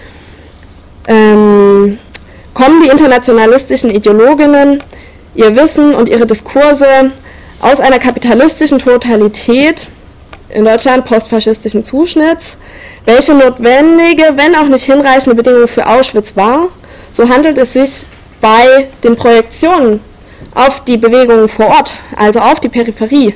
Speaker 1: Ähm, kommen die internationalistischen Ideologinnen, ihr Wissen und ihre Diskurse aus einer kapitalistischen Totalität, in Deutschland postfaschistischen Zuschnitts, welche notwendige, wenn auch nicht hinreichende Bedingung für Auschwitz war, so handelt es sich bei den Projektionen auf die Bewegungen vor Ort, also auf die Peripherie,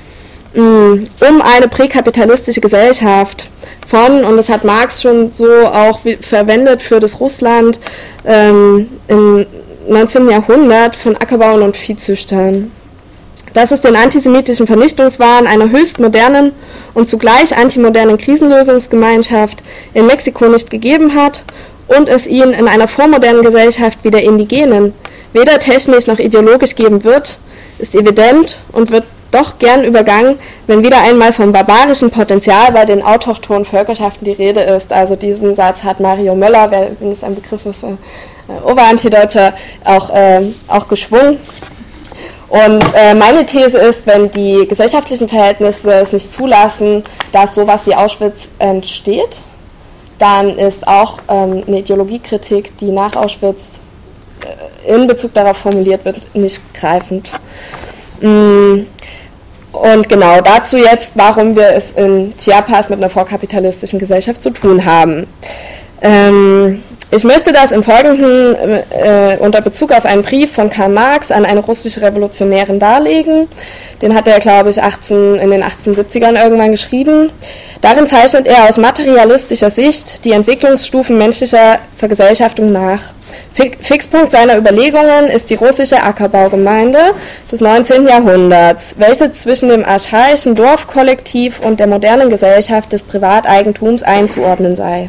Speaker 1: um eine präkapitalistische Gesellschaft von, und das hat Marx schon so auch verwendet für das Russland ähm, im neunzehnten Jahrhundert, von Ackerbauern und Viehzüchtern. Dass es den antisemitischen Vernichtungswahn einer höchst modernen und zugleich antimodernen Krisenlösungsgemeinschaft in Mexiko nicht gegeben hat und es ihn in einer vormodernen Gesellschaft wie der Indigenen weder technisch noch ideologisch geben wird, ist evident und wird doch gern übergangen, wenn wieder einmal vom barbarischen Potenzial bei den autochthonen Völkerschaften die Rede ist. Also diesen Satz hat Mario Möller, wenn es ein Begriff ist, äh, Oberantideutscher, auch, äh, auch geschwungen. Und äh, meine These ist, wenn die gesellschaftlichen Verhältnisse es nicht zulassen, dass sowas wie Auschwitz entsteht, dann ist auch ähm, eine Ideologiekritik, die nach Auschwitz äh, in Bezug darauf formuliert wird, nicht greifend. Mm. Und genau dazu jetzt, warum wir es in Chiapas mit einer vorkapitalistischen Gesellschaft zu tun haben. Ähm, Ich möchte das im Folgenden äh, unter Bezug auf einen Brief von Karl Marx an eine russische Revolutionärin darlegen. Den hat er, glaube ich, achtzehn, in den achtzehnhundertsiebzigern irgendwann geschrieben. Darin zeichnet er aus materialistischer Sicht die Entwicklungsstufen menschlicher Vergesellschaftung nach. Fixpunkt seiner Überlegungen ist die russische Ackerbaugemeinde des neunzehnten Jahrhunderts, welche zwischen dem archaischen Dorfkollektiv und der modernen Gesellschaft des Privateigentums einzuordnen sei.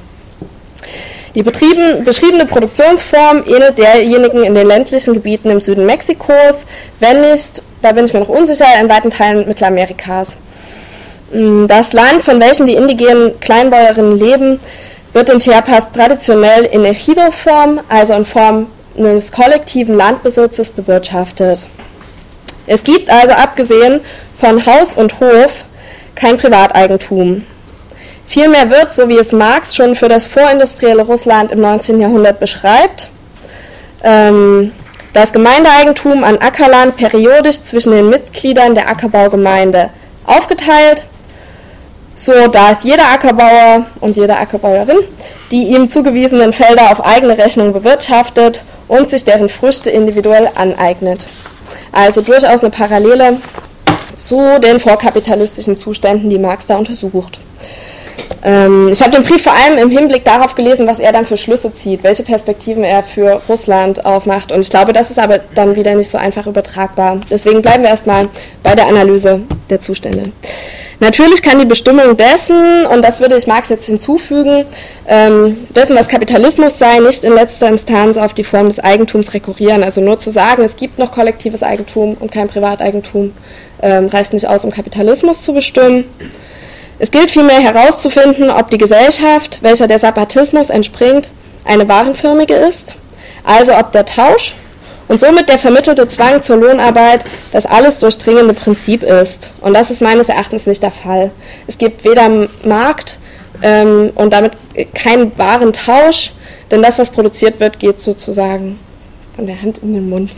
Speaker 1: Die beschriebene Produktionsform ähnelt derjenigen in den ländlichen Gebieten im Süden Mexikos, wenn nicht, da bin ich mir noch unsicher, in weiten Teilen Mittelamerikas. Das Land, von welchem die indigenen Kleinbäuerinnen leben, wird in Chiapas traditionell in Ejido-Form, also in Form eines kollektiven Landbesitzes, bewirtschaftet. Es gibt also abgesehen von Haus und Hof kein Privateigentum. Vielmehr wird, so wie es Marx schon für das vorindustrielle Russland im neunzehnten Jahrhundert beschreibt, ähm, das Gemeindeeigentum an Ackerland periodisch zwischen den Mitgliedern der Ackerbaugemeinde aufgeteilt, so dass jeder Ackerbauer und jede Ackerbäuerin die ihm zugewiesenen Felder auf eigene Rechnung bewirtschaftet und sich deren Früchte individuell aneignet. Also durchaus eine Parallele zu den vorkapitalistischen Zuständen, die Marx da untersucht. Ähm, ich habe den Brief vor allem im Hinblick darauf gelesen, was er dann für Schlüsse zieht, welche Perspektiven er für Russland aufmacht. Und ich glaube, das ist aber dann wieder nicht so einfach übertragbar. Deswegen bleiben wir erstmal bei der Analyse der Zustände. Natürlich kann die Bestimmung dessen, und das würde ich Marx jetzt hinzufügen, ähm, dessen, was Kapitalismus sei, nicht in letzter Instanz auf die Form des Eigentums rekurrieren. Also nur zu sagen, es gibt noch kollektives Eigentum und kein Privateigentum, ähm, reicht nicht aus, um Kapitalismus zu bestimmen. Es gilt vielmehr herauszufinden, ob die Gesellschaft, welcher der Sabbatismus entspringt, eine warenförmige ist, also ob der Tausch und somit der vermittelte Zwang zur Lohnarbeit das alles durchdringende Prinzip ist. Und das ist meines Erachtens nicht der Fall. Es gibt weder Markt ähm, und damit keinen wahren Tausch, denn das, was produziert wird, geht sozusagen von der Hand in den Mund.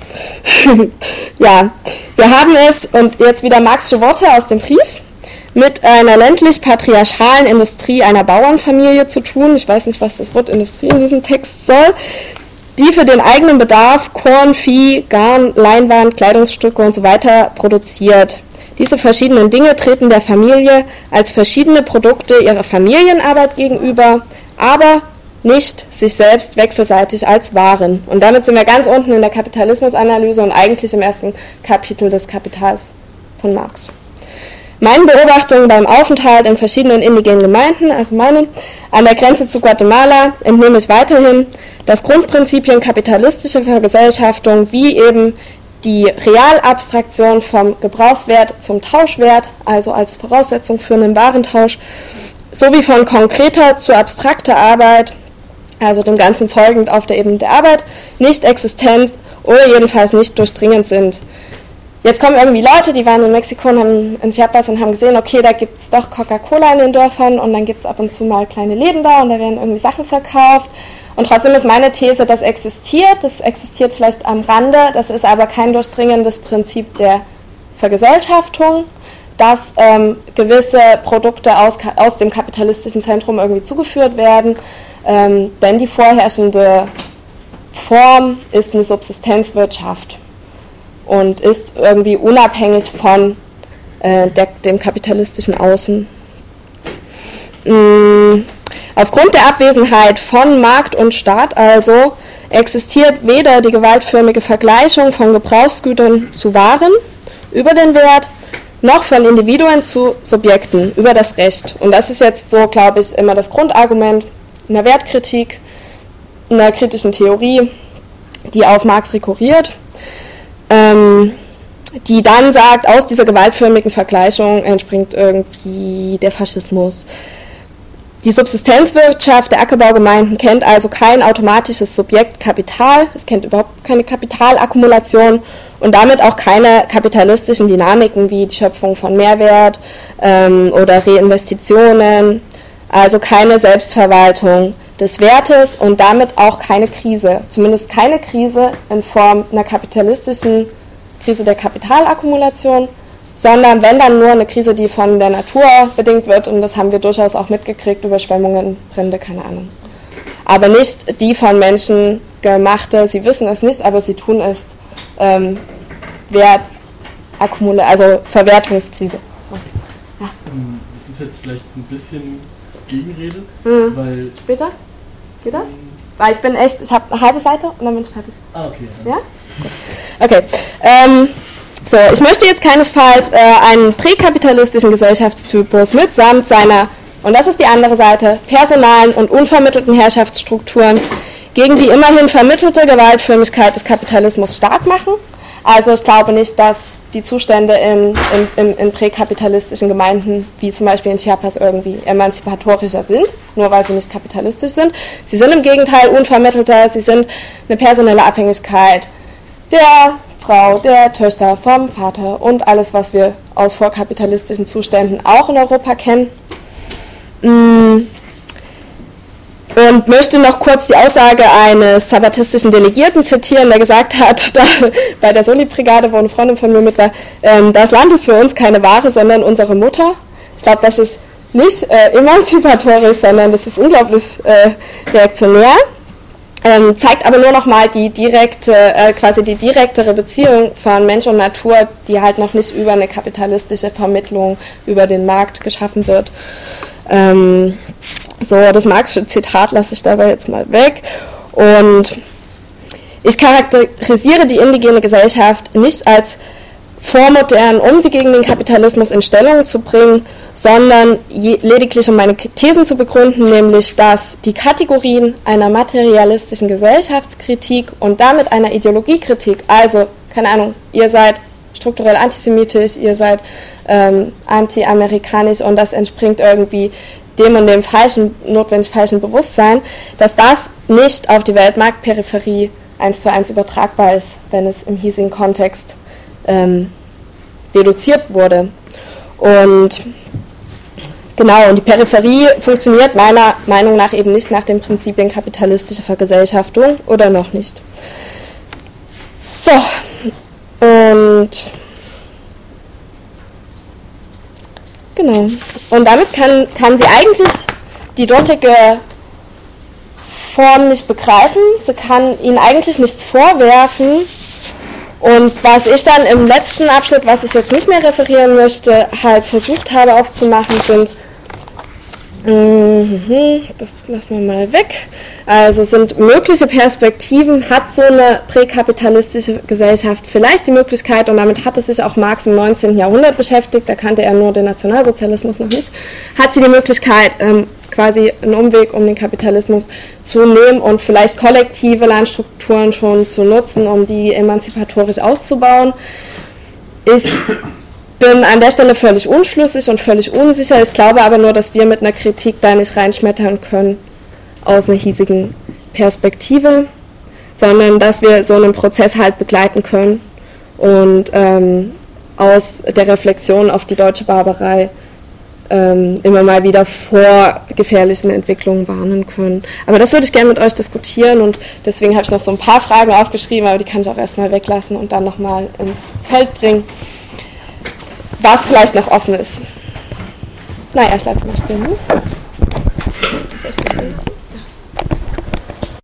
Speaker 1: Ja, wir haben es, und jetzt wieder Marxische Worte aus dem Brief, mit einer ländlich-patriarchalen Industrie einer Bauernfamilie zu tun. Ich weiß nicht, was das Wort Industrie in diesem Text soll. Die für den eigenen Bedarf Korn, Vieh, Garn, Leinwand, Kleidungsstücke und so weiter produziert. Diese verschiedenen Dinge treten der Familie als verschiedene Produkte ihrer Familienarbeit gegenüber, aber nicht sich selbst wechselseitig als Waren. Und damit sind wir ganz unten in der Kapitalismusanalyse und eigentlich im ersten Kapitel des Kapitals von Marx. Meinen Beobachtungen beim Aufenthalt in verschiedenen indigenen Gemeinden, also meinen, an der Grenze zu Guatemala, entnehme ich weiterhin, dass Grundprinzipien kapitalistischer Vergesellschaftung wie eben die Realabstraktion vom Gebrauchswert zum Tauschwert, also als Voraussetzung für einen Warentausch, sowie von konkreter zu abstrakter Arbeit, also dem Ganzen folgend auf der Ebene der Arbeit, nicht existent oder jedenfalls nicht durchdringend sind. Jetzt kommen irgendwie Leute, die waren in Mexiko und haben in Chiapas und haben gesehen, okay, da gibt es doch Coca-Cola in den Dörfern und dann gibt es ab und zu mal kleine Läden da und da werden irgendwie Sachen verkauft. Und trotzdem ist meine These, das existiert, das existiert vielleicht am Rande, das ist aber kein durchdringendes Prinzip der Vergesellschaftung, dass ähm, gewisse Produkte aus, aus dem kapitalistischen Zentrum irgendwie zugeführt werden, ähm, denn die vorherrschende Form ist eine Subsistenzwirtschaft und ist irgendwie unabhängig von äh, der, dem kapitalistischen Außen. Mm, aufgrund der Abwesenheit von Markt und Staat also existiert weder die gewaltförmige Vergleichung von Gebrauchsgütern zu Waren über den Wert, noch von Individuen zu Subjekten über das Recht. Und das ist jetzt so, glaube ich, immer das Grundargument in der Wertkritik, in der kritischen Theorie, die auf Marx rekurriert, ähm, die dann sagt, aus dieser gewaltförmigen Vergleichung entspringt irgendwie der Faschismus. Die Subsistenzwirtschaft der Ackerbaugemeinden kennt also kein automatisches Subjekt Kapital, es kennt überhaupt keine Kapitalakkumulation und damit auch keine kapitalistischen Dynamiken wie die Schöpfung von Mehrwert ähm, oder Reinvestitionen, also keine Selbstverwaltung des Wertes und damit auch keine Krise, zumindest keine Krise in Form einer kapitalistischen Krise der Kapitalakkumulation, sondern wenn dann nur eine Krise, die von der Natur bedingt wird, und das haben wir durchaus auch mitgekriegt, Überschwemmungen, Brände, keine Ahnung. Aber nicht die von Menschen gemachte, sie wissen es nicht, aber sie tun es, ähm, Wert, Akkumula- also Verwertungskrise. So. Ja.
Speaker 2: Das ist jetzt vielleicht ein bisschen Gegenrede,
Speaker 1: mhm.
Speaker 2: weil...
Speaker 1: Später? Geht das? Weil ich bin echt, ich habe eine halbe Seite und dann bin ich fertig.
Speaker 2: Ah, okay.
Speaker 1: Ja? Gut. Okay. Ähm, So, ich möchte jetzt keinesfalls äh, einen präkapitalistischen Gesellschaftstypus mitsamt seiner, und das ist die andere Seite, personalen und unvermittelten Herrschaftsstrukturen gegen die immerhin vermittelte Gewaltförmigkeit des Kapitalismus stark machen. Also ich glaube nicht, dass die Zustände in, in, in, in präkapitalistischen Gemeinden, wie zum Beispiel in Chiapas, irgendwie emanzipatorischer sind, nur weil sie nicht kapitalistisch sind. Sie sind im Gegenteil unvermittelter, sie sind eine personelle Abhängigkeit der Frau, der Töchter, vom Vater und alles, was wir aus vorkapitalistischen Zuständen auch in Europa kennen. Und möchte noch kurz die Aussage eines sabbatistischen Delegierten zitieren, der gesagt hat, da bei der Soli-Brigade, wo eine Freundin von mir mit war, ähm, das Land ist für uns keine Ware, sondern unsere Mutter. Ich glaube, das ist nicht äh, emanzipatorisch, sondern das ist unglaublich äh, reaktionär. Ähm, zeigt aber nur noch mal die direkte, äh, quasi die direktere Beziehung von Mensch und Natur, die halt noch nicht über eine kapitalistische Vermittlung über den Markt geschaffen wird. Ähm, so, das Marxische Zitat lasse ich dabei jetzt mal weg. Und ich charakterisiere die indigene Gesellschaft nicht als vormodern, um sie gegen den Kapitalismus in Stellung zu bringen, sondern je, lediglich um meine Thesen zu begründen, nämlich, dass die Kategorien einer materialistischen Gesellschaftskritik und damit einer Ideologiekritik, also, keine Ahnung, ihr seid strukturell antisemitisch, ihr seid ähm, anti-amerikanisch und das entspringt irgendwie dem und dem falschen, notwendig falschen Bewusstsein, dass das nicht auf die Weltmarktperipherie eins zu eins übertragbar ist, wenn es im hiesigen Kontext Ähm, deduziert wurde. Und genau, und die Peripherie funktioniert meiner Meinung nach eben nicht nach den Prinzipien kapitalistischer Vergesellschaftung oder noch nicht. So, und genau, und damit kann, kann sie eigentlich die dortige Form nicht begreifen, sie kann ihnen eigentlich nichts vorwerfen. Und was ich dann im letzten Abschnitt, was ich jetzt nicht mehr referieren möchte, halt versucht habe aufzumachen, sind Das lassen wir mal weg. Also sind mögliche Perspektiven, hat so eine präkapitalistische Gesellschaft vielleicht die Möglichkeit, und damit hatte sich auch Marx im neunzehnten Jahrhundert beschäftigt, da kannte er nur den Nationalsozialismus noch nicht, hat sie die Möglichkeit, ähm, quasi einen Umweg um den Kapitalismus zu nehmen und vielleicht kollektive Landstrukturen schon zu nutzen, um die emanzipatorisch auszubauen. Ich bin an der Stelle völlig unschlüssig und völlig unsicher. Ich glaube aber nur, dass wir mit einer Kritik da nicht reinschmettern können aus einer hiesigen Perspektive, sondern dass wir so einen Prozess halt begleiten können und ähm, aus der Reflexion auf die deutsche Barbarei ähm, immer mal wieder vor gefährlichen Entwicklungen warnen können. Aber das würde ich gerne mit euch diskutieren, und deswegen habe ich noch so ein paar Fragen aufgeschrieben, aber die kann ich auch erstmal weglassen und dann nochmal ins Feld bringen, was vielleicht noch offen ist. Naja, ich lasse mal stehen. Ne? Das ist echt so.